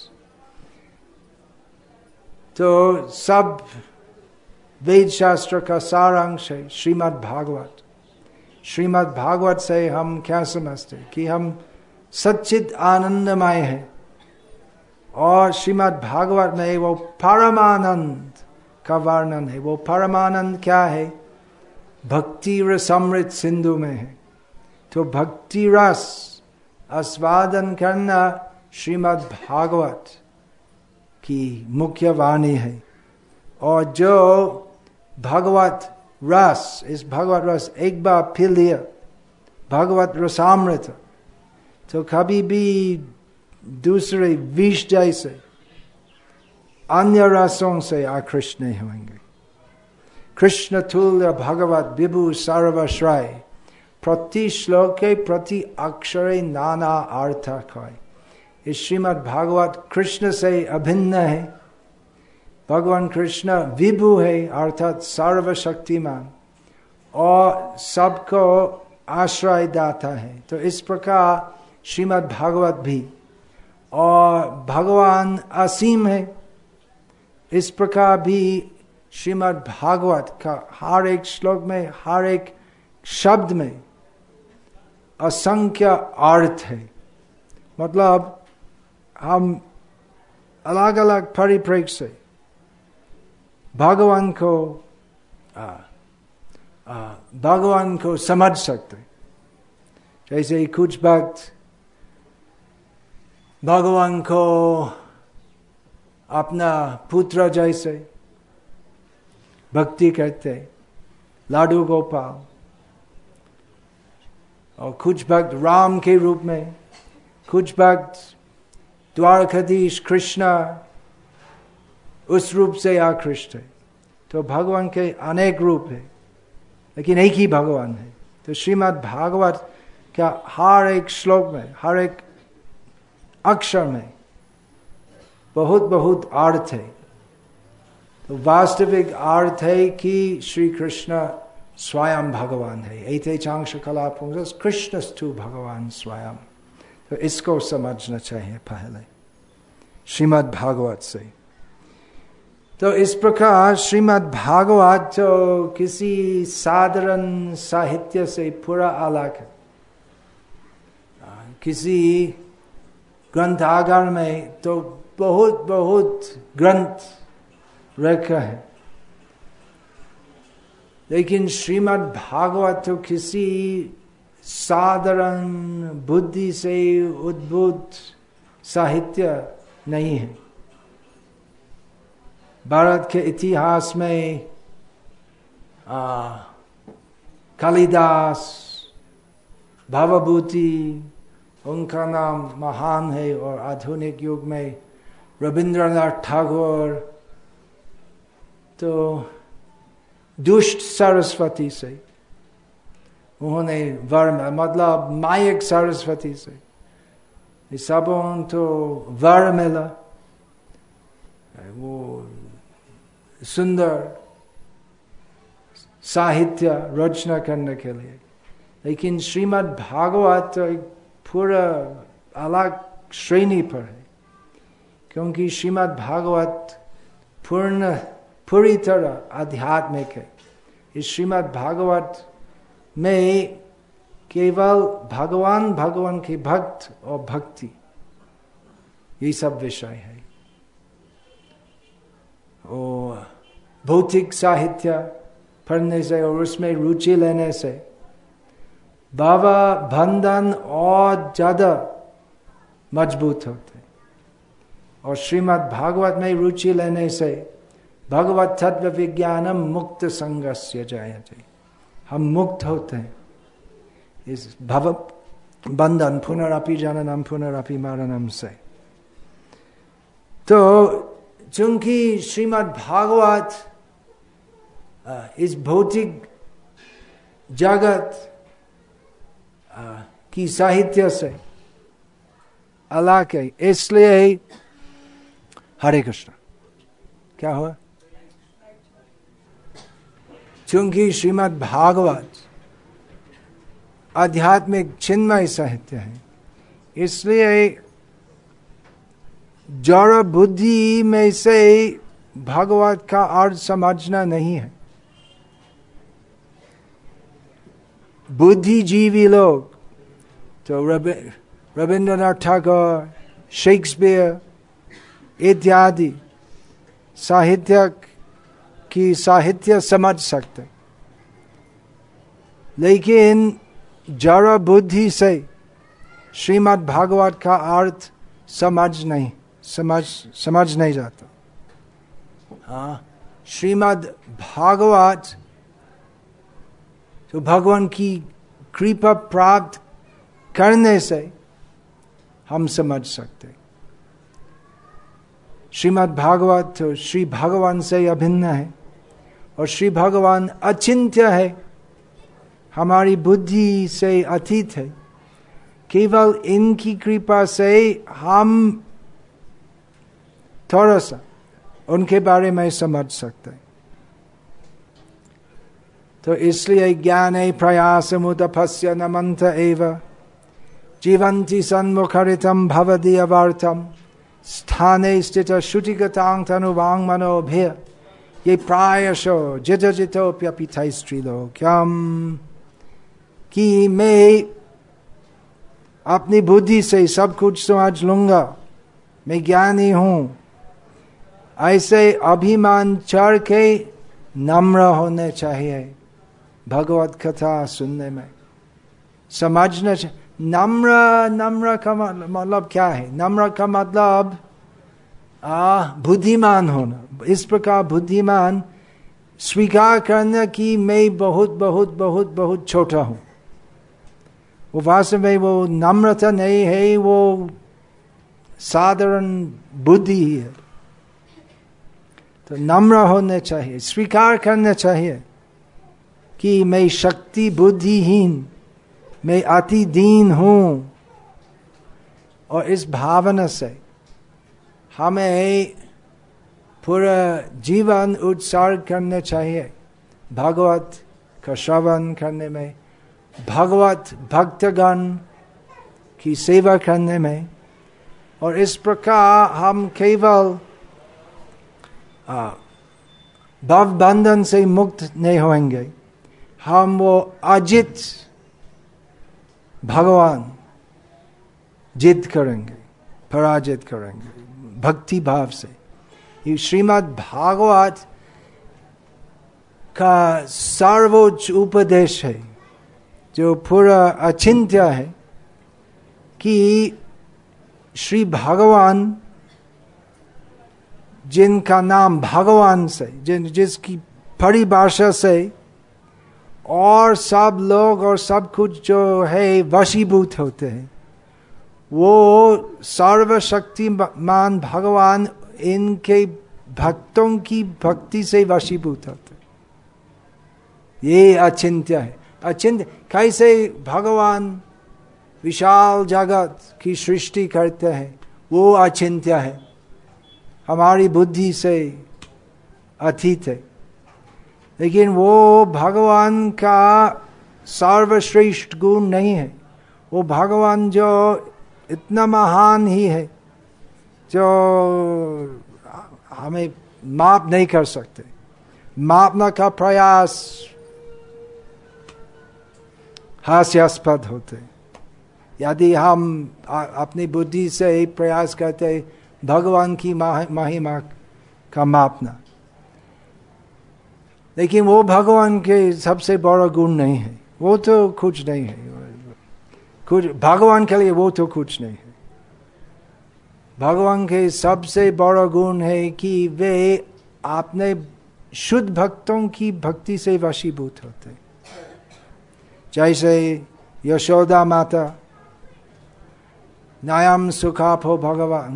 तो सब वेद शास्त्र का सारांश है श्रीमद् भागवत। श्रीमद् भागवत से हम क्या समझते कि हम सच्चिद आनंदमय है, और श्रीमद् भागवत में वो परमानंद का वर्णन है। वो परमानंद क्या है? भक्ति रसमृत सिंधु में है। तो भक्ति रस आस्वादन करना श्रीमद् भागवत की मुख्य वाणी है। और जो भगवत रस, इस भगवत रस एक बार पी लिया, भगवत रसामृत, तो कभी भी दूसरे विष जैसे अन्य रसों से आकृष्ट नहीं होंगे। कृष्ण तुल्य भगवत विभु सर्वश्रय प्रति श्लोके प्रति अक्षरे नाना अर्थ कय। इस श्रीमद् भागवत कृष्ण से अभिन्न है। भगवान कृष्ण विभु है अर्थात सर्वशक्तिमान, और सबको आश्रय दाता है। तो इस प्रकार श्रीमद् भागवत भी, और भगवान असीम है, इस प्रकार भी श्रीमद् भागवत का हर एक श्लोक में, हर एक शब्द में असंख्य अर्थ है। मतलब हम अलग अलग परिप्रेक्ष्य से भगवान को आ, आ, भगवान को समझ सकते। जैसे कुछ भक्त भगवान को अपना पुत्र जैसे भक्ति करते, लाडू गोपाल, और कुछ भक्त राम के रूप में, कुछ भक्त द्वारकाधीश कृष्ण उस रूप से आकृष्ट है। तो भगवान के अनेक रूप है, लेकिन एक ही भगवान है। तो श्रीमद् भागवत का हर एक श्लोक में, हर एक अक्षर में बहुत बहुत अर्थ है। तो वास्तविक अर्थ है कि श्री कृष्ण स्वयं भगवान है। एते चांश कला पुंस कृष्णस्तु भगवान स्वयं। तो इसको समझना चाहिए पहले श्रीमद् भागवत से। तो इस प्रकार श्रीमद् भागवत तो किसी साधारण साहित्य से पूरा अलग है। किसी ग्रंथागार में तो बहुत बहुत ग्रंथ रखा है, लेकिन श्रीमद् भागवत तो किसी साधारण बुद्धि से उद्भूत साहित्य नहीं है। भारत के इतिहास में कालिदास, भवभूति, उनका नाम महान है, और आधुनिक युग में रविंद्रनाथ टैगोर तो दुष्ट सरस्वती से उन्होंने वर मतलब मायक सरस्वती से सबों तो वर मिला वो सुंदर साहित्य रचना करने के लिए। लेकिन श्रीमद् भागवत तो एक पूरा अलग श्रेणी पर है, क्योंकि श्रीमद् भागवत पूर्ण पूरी तरह आध्यात्मिक है। इस श्रीमद् भागवत में केवल भगवान भगवान के भक्त और भक्ति ये सब विषय है। और भौतिक साहित्य पढ़ने से और उसमें रुचि लेने से भाव बंधन और ज्यादा मजबूत होते, और श्रीमद् भागवत में रुचि लेने से भगवत तत्व विज्ञानम मुक्त संगस्य जायते, हम मुक्त होते हैं इस भव बंधन पुनरपि जननम पुनरपि मरणम से। तो चूंकि श्रीमद् भागवत इस भौतिक जगत की साहित्य से अलग है, इसलिए हरे कृष्ण क्या हुआ, चूंकि श्रीमद् भागवत आध्यात्मिक चिन्मय साहित्य है, इसलिए जड़ बुद्धि में से भागवत का अर्थ समझना नहीं है। बुद्धिजीवी लोग तो रविंद्रनाथ टैगोर, शेक्सपियर इत्यादि साहित्य की साहित्य समझ सकते, लेकिन जड़ बुद्धि से श्रीमद् भागवत का अर्थ समझ नहीं समझ समझ नहीं जाता। हाँ, श्रीमद् भागवत तो भगवान की कृपा प्राप्त करने से हम समझ सकते। श्रीमद् भागवत तो श्री भगवान से अभिन्न है, और श्री भगवान अचिंत्य है, हमारी बुद्धि से अतीत है। केवल इनकी कृपा से हम थोड़ा सा उनके बारे में समझ सकते हैं। तो इसलिए ज्ञाने प्रयासमुदपस्य नमन्त एव जीवन्ति सन्मुखरितं भवति अवार्थम स्थाने स्थित श्रुतिगतां तनुवांग मनोभिय ये प्रायशो जितजितोप्यपिथैस्त्रिलोक्यम, कि मैं अपनी बुद्धि से सब कुछ समझ लूंगा, मैं ज्ञानी हूं, ऐसे अभिमान चढ़ के नम्र होने चाहिए भगवत कथा सुनने में, समझना चाहिए। नम्र नम्र का मतलब क्या है? नम्र का मतलब आ बुद्धिमान होना। इस प्रकार बुद्धिमान स्वीकार करना कि मैं बहुत बहुत बहुत बहुत छोटा हूं। वो वास्तव में वो नम्रता नहीं है, वो साधारण बुद्धि ही है। तो नम्र होने चाहिए, स्वीकार करना चाहिए कि मैं शक्ति बुद्धिहीन, मैं अति दीन हूं, और इस भावना से हमें पूरा जीवन उत्सर्ग करना चाहिए भगवत का श्रवण करने में, भगवत भक्तगण की सेवा करने में। और इस प्रकार हम केवल भव बंधन से मुक्त नहीं होंगे, हम वो अजित भगवान जिद करेंगे, पराजित करेंगे भक्ति भाव से। ये श्रीमद् भागवत का सर्वोच्च उपदेश है, जो पूरा अचिंत्य है, कि श्री भगवान, जिनका नाम भगवान से, जिन जिसकी परिभाषा से और सब लोग और सब कुछ जो है वशीभूत होते हैं, वो सर्वशक्तिमान भगवान इनके भक्तों की भक्ति से वशीभूत होते। ये अचिंत्य है। अचिंत्य कैसे भगवान विशाल जगत की सृष्टि करते हैं, वो अचिंत्य है, हमारी बुद्धि से अतीत है। लेकिन वो भगवान का सर्वश्रेष्ठ गुण नहीं है। वो भगवान जो इतना महान ही है, जो हमें माप नहीं कर सकते। मापना का प्रयास हास्यास्पद होते। यदि हम अपनी बुद्धि से ही प्रयास करते भगवान की महिमा का मापना, लेकिन वो भगवान के सबसे बड़ा गुण नहीं है। वो तो कुछ नहीं है, कुछ भगवान के लिए वो तो कुछ नहीं है। भगवान के सबसे बड़ा गुण है कि वे अपने शुद्ध भक्तों की भक्ति से वशीभूत होते। जैसे यशोदा माता, नयम सुखापो भगवान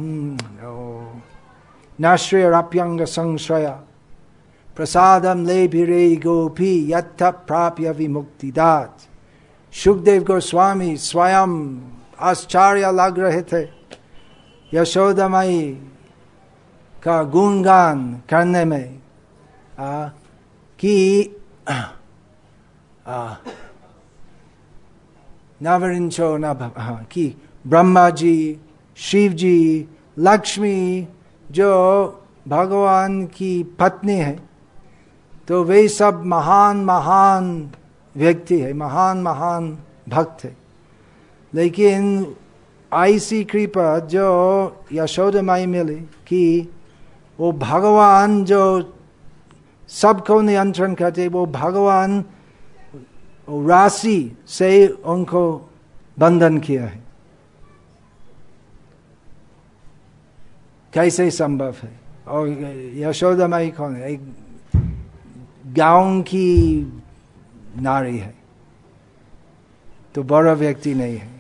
नाश्रयराप्यंग संश्रया प्रसादम ले भिरे गोपी यत्थ प्राप्य विमुक्तिदात। सुखदेव गोस्वामी स्वयं आश्चर्य लग रहे थे यशोदा माई का गुणगान करने में, आ, कि नवरिंचो न हाँ कि ब्रह्मा जी, शिव जी, लक्ष्मी जो भगवान की पत्नी है, तो वे सब महान महान व्यक्ति है, महान महान भक्त है। लेकिन ऐसी कृपा जो यशोदा माई मिली कि वो भगवान जो सबको नियंत्रण करते, वो भगवान राशि से उनको बंधन किया है। कैसे संभव है? और यशोदा माई कौन है? एक गांव की नारी है, तो बड़ा व्यक्ति नहीं है।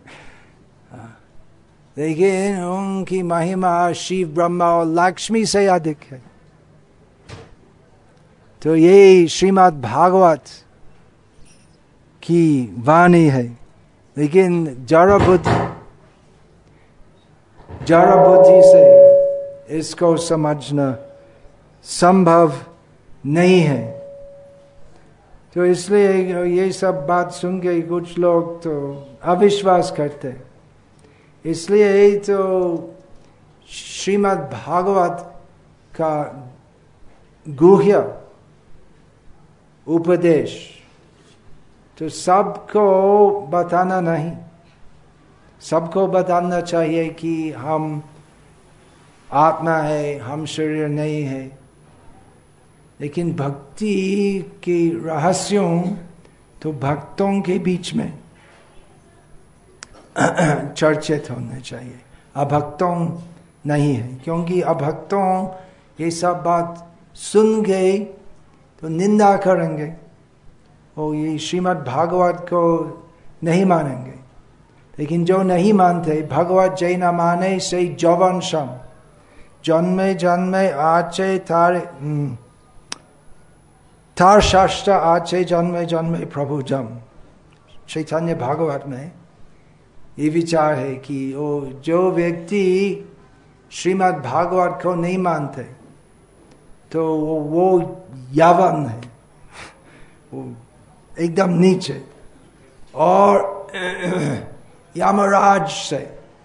लेकिन उनकी महिमा शिव, ब्रह्मा और लक्ष्मी से अधिक है। तो ये श्रीमद् भागवत की वाणी है। लेकिन जड़ बुद्धि जड़ बुद्धि से इसको समझना संभव नहीं है। तो इसलिए ये सब बात सुन के कुछ लोग तो अविश्वास करते। इसलिए तो श्रीमद् भागवत का गुह्य उपदेश तो सबको बताना नहीं। सबको बताना चाहिए कि हम आत्मा है, हम शरीर नहीं है। लेकिन भक्ति के रहस्यों तो भक्तों के बीच में चर्चित होने चाहिए, अभक्तों नहीं है। क्योंकि अभक्तों ये सब बात सुन गए तो निंदा करेंगे और ये श्रीमद् भागवत को नहीं मानेंगे। लेकिन जो नहीं मानते, भगवत जय न माने से जवन सम, जन्मे जन्मे आचे थारे थार शास्त्र आचे जन्मे जन्मे प्रभु जम। चैतन्य भागवत में ये विचार है कि वो जो व्यक्ति श्रीमद् भागवत को नहीं मानते तो वो, वो यावन है, वो एकदम नीचे। और यमराज से,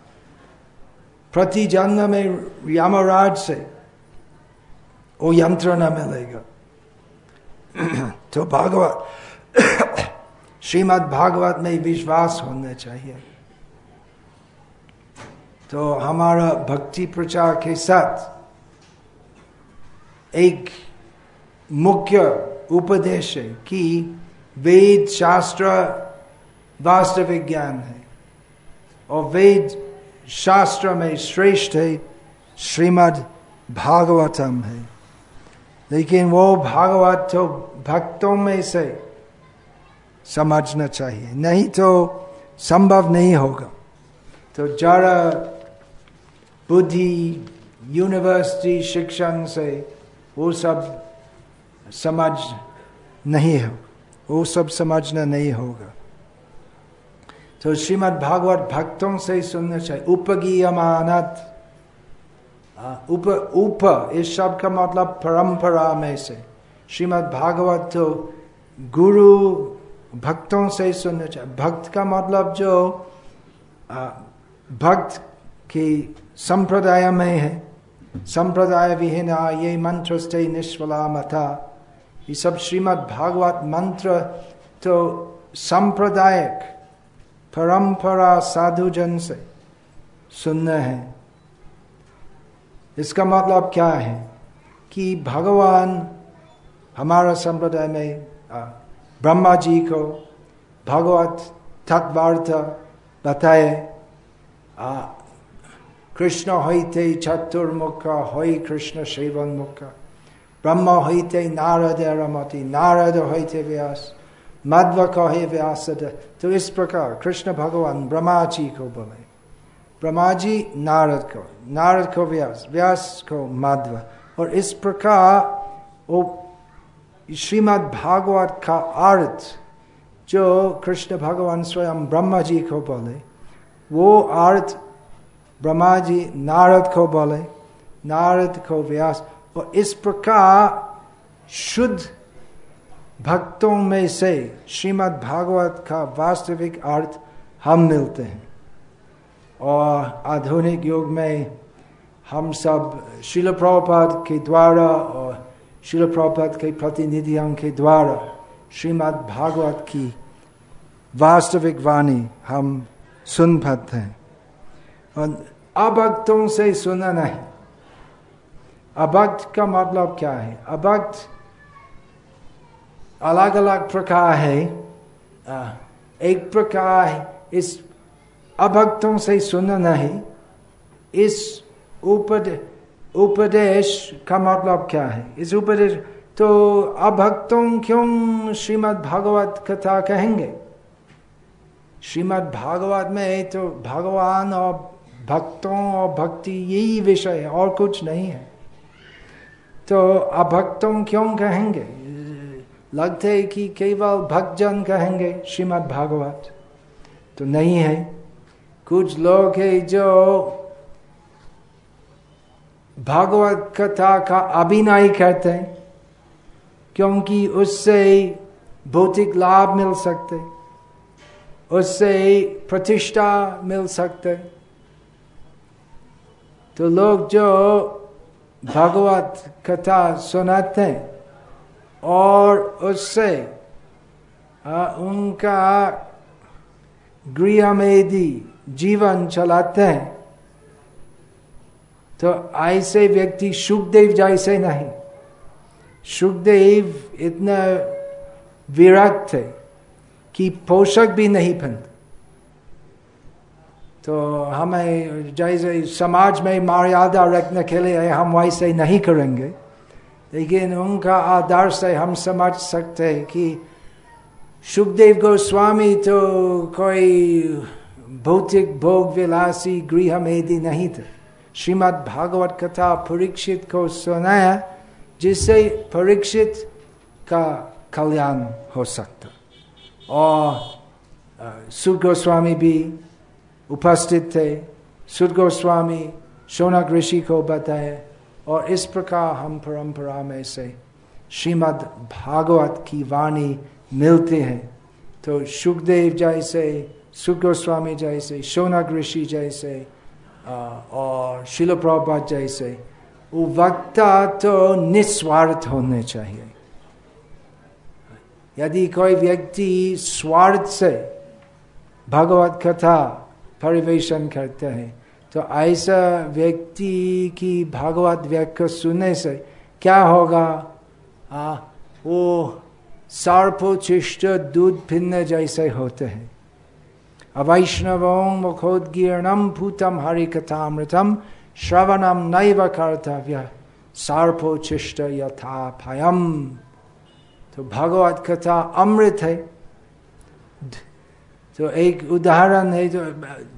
प्रति जन्म में यमराज से वो यंत्रणा मिलेगा। तो भागवत श्रीमद् भागवत में विश्वास होना चाहिए। तो हमारा भक्ति प्रचार के साथ एक मुख्य उपदेश है कि वेद शास्त्र वास्तविक ज्ञान है और वेद शास्त्र में श्रेष्ठ है श्रीमद् भागवतम है, लेकिन वो भागवत तो भक्तों में से समझना चाहिए, नहीं तो संभव नहीं होगा। तो जरा बुद्धि यूनिवर्सिटी शिक्षण से वो सब समझ नहीं हो, वो सब समझना नहीं होगा। तो श्रीमद् भागवत भक्तों से सुनना चाहिए। उपगीयमानत, उप उप इस शब्द का मतलब परंपरा में से। श्रीमद् भागवत तो गुरु भक्तों से सुनना चाहिए। भक्त का मतलब जो भक्त की संप्रदाय में है, संप्रदाय विहीना ये मंत्रस्ते निष्फला मता, ये सब श्रीमद् भागवत मंत्र तो सांप्रदायिक परंपरा साधुजन से सुनना है। इसका मतलब क्या है कि भगवान हमारा संप्रदाय में ब्रह्मा जी को भगवत तत्वार्थ बताए। कृष्ण होते चतुर्मुख होई कृष्ण सेवन्मुख, ब्रह्मा होते नारद रमति, नारद होते व्यास, मध्व कहे व्यास। तो इस प्रकार कृष्ण भगवान ब्रह्मा जी को बोले, ब्रह्मा जी नारद को, नारद को व्यास, व्यास को मध्व। और इस प्रकार वो श्रीमद् भागवत का अर्थ जो कृष्ण भगवान स्वयं ब्रह्मा जी को बोले, वो अर्थ ब्रह्मा जी नारद को बोले, नारद को व्यास। और इस प्रकार शुद्ध भक्तों में से श्रीमद् भागवत का वास्तविक अर्थ हम मिलते हैं। और आधुनिक युग में हम सब श्रील प्रभुपाद के द्वारा और श्रील प्रभुपाद के प्रतिनिधियों के द्वारा श्रीमद् भागवत की वास्तविक वाणी हम सुन पाते हैं। और अभक्तों से सुना नहीं। अभक्त का मतलब क्या है? अभक्त अलग अलग प्रकार है। एक प्रकार इस अभक्तों से सुना नहीं, इस उपदेश उपदेश का मतलब क्या है? इस उपदेश तो अभक्तों क्यों श्रीमद् भागवत कथा कहेंगे? श्रीमद् भागवत में तो भगवान और भक्तों और भक्ति यही विषय है और कुछ नहीं है। तो अभक्तों क्यों कहेंगे? लगते है कि केवल भक्तजन कहेंगे श्रीमद् भागवत, तो नहीं है। कुछ लोग है जो भागवत कथा का अभिनय करते हैं क्योंकि उससे भौतिक लाभ मिल सकते, उससे प्रतिष्ठा मिल सकते। तो लोग जो भागवत कथा सुनाते हैं और उससे आ, उनका गृहमेधी जीवन चलाते हैं, तो ऐसे व्यक्ति सुखदेव जैसे नहीं। सुखदेव इतना विरक्त थे कि पोशाक भी नहीं पहनते। तो हमें जैसे समाज में मर्यादा रखने के लिए हम वैसे नहीं करेंगे, लेकिन उनका आदर्श से हम समझ सकते हैं कि सुखदेव गोस्वामी तो कोई भौतिक भोग विलासी गृहमेधी नहीं थे। श्रीमद् भागवत कथा परीक्षित को सुनाया जिससे परीक्षित का कल्याण हो सकता। और सुध गोस्वामी भी उपस्थित थे। सुध गोस्वामी शौनक ऋषि को बताए और इस प्रकार हम परंपरा में से श्रीमद् भागवत की वाणी मिलती है। तो सुखदेव जैसे, सुध गोस्वामी जैसे, शौनक ऋषि जैसे और श्रील प्रभुपाद जैसे वो वक्ता तो निस्वार्थ होने चाहिए। यदि कोई व्यक्ति स्वार्थ से भगवत कथा परिवेशन करते हैं तो ऐसा व्यक्ति की भागवत व्याख्या सुनने से क्या होगा? आ, वो सर्पोच्छिष्ट दूध पिन्न जैसे होते हैं। अवैष्णवों मुखोद्गीर्णम भूतम हरि कथामृतम श्रवणम नैव कर्तव्य सर्पोच्छिष्ट यथा भयम। तो भगवत कथा अमृत है। तो एक उदाहरण है, जो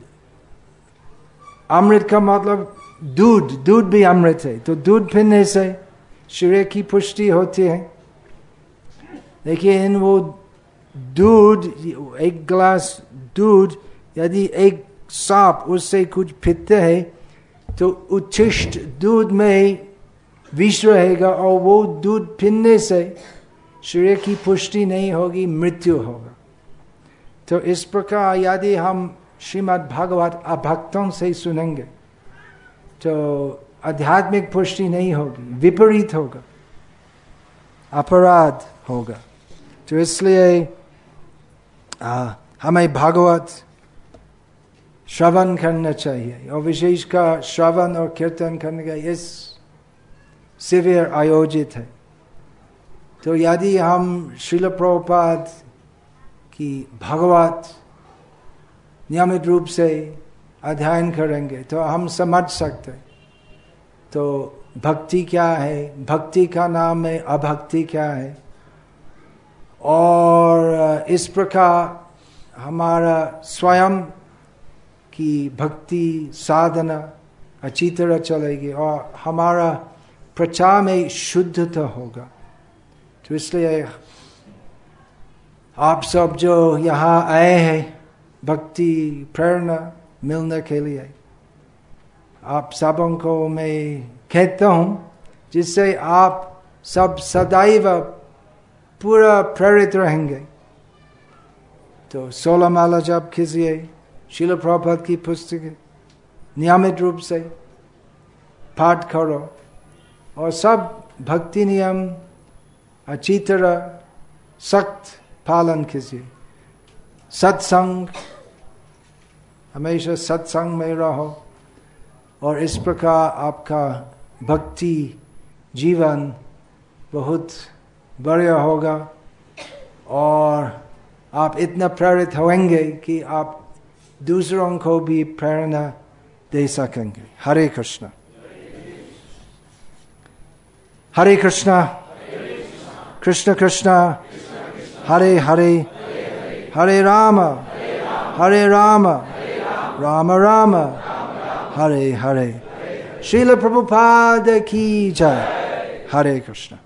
अमृत का मतलब दूध, दूध भी अमृत है। तो दूध पीने से शरीर की पुष्टि होती है। लेकिन वो दूध, एक गिलास दूध यदि एक सांप उससे कुछ पीते है तो उच्छिष्ट दूध में विष रहेगा और वो दूध पीने से शरीर की पुष्टि नहीं होगी, मृत्यु होगा। तो इस प्रकार यदि हम श्रीमद् भागवत अभक्तों से सुनेंगे तो आध्यात्मिक पुष्टि नहीं होगी, विपरीत होगा, अपराध होगा। तो इसलिए आ, हमें भागवत श्रवण करना चाहिए, और विशेषकर श्रवण और कीर्तन करने का इस शिविर आयोजित है। तो यदि हम श्रील प्रभुपाद की भागवत नियमित रूप से अध्ययन करेंगे तो हम समझ सकते तो भक्ति क्या है, भक्ति का नाम है अभक्ति क्या है, और इस प्रकार हमारा स्वयं की भक्ति साधना अच्छी तरह चलेगी और हमारा प्रचार में शुद्धता होगा। तो इसलिए आप सब जो यहाँ आए हैं भक्ति प्रेरणा मिलने के लिए, आप सबों को मैं कहता हूँ, जिससे आप सब सदैव पूरा प्रेरित रहेंगे। तो सोलह माला जप कीजिए, श्रील प्रभुपाद की पुस्तक नियमित रूप से पाठ करो और सब भक्ति नियम अच्छी तरह सख्त पालन कीजिए। सत्संग, हमेशा सत्संग में रहो और इस प्रकार आपका भक्ति जीवन बहुत बढ़िया होगा और आप इतना प्रेरित होंगे कि आप दूसरों को भी प्रेरणा दे सकेंगे। हरे कृष्णा हरे कृष्णा कृष्ण कृष्णा हरे हरे हरे राम हरे राम राम राम हरे हरे। श्रील प्रभुपाद की जय। हरे कृष्णा।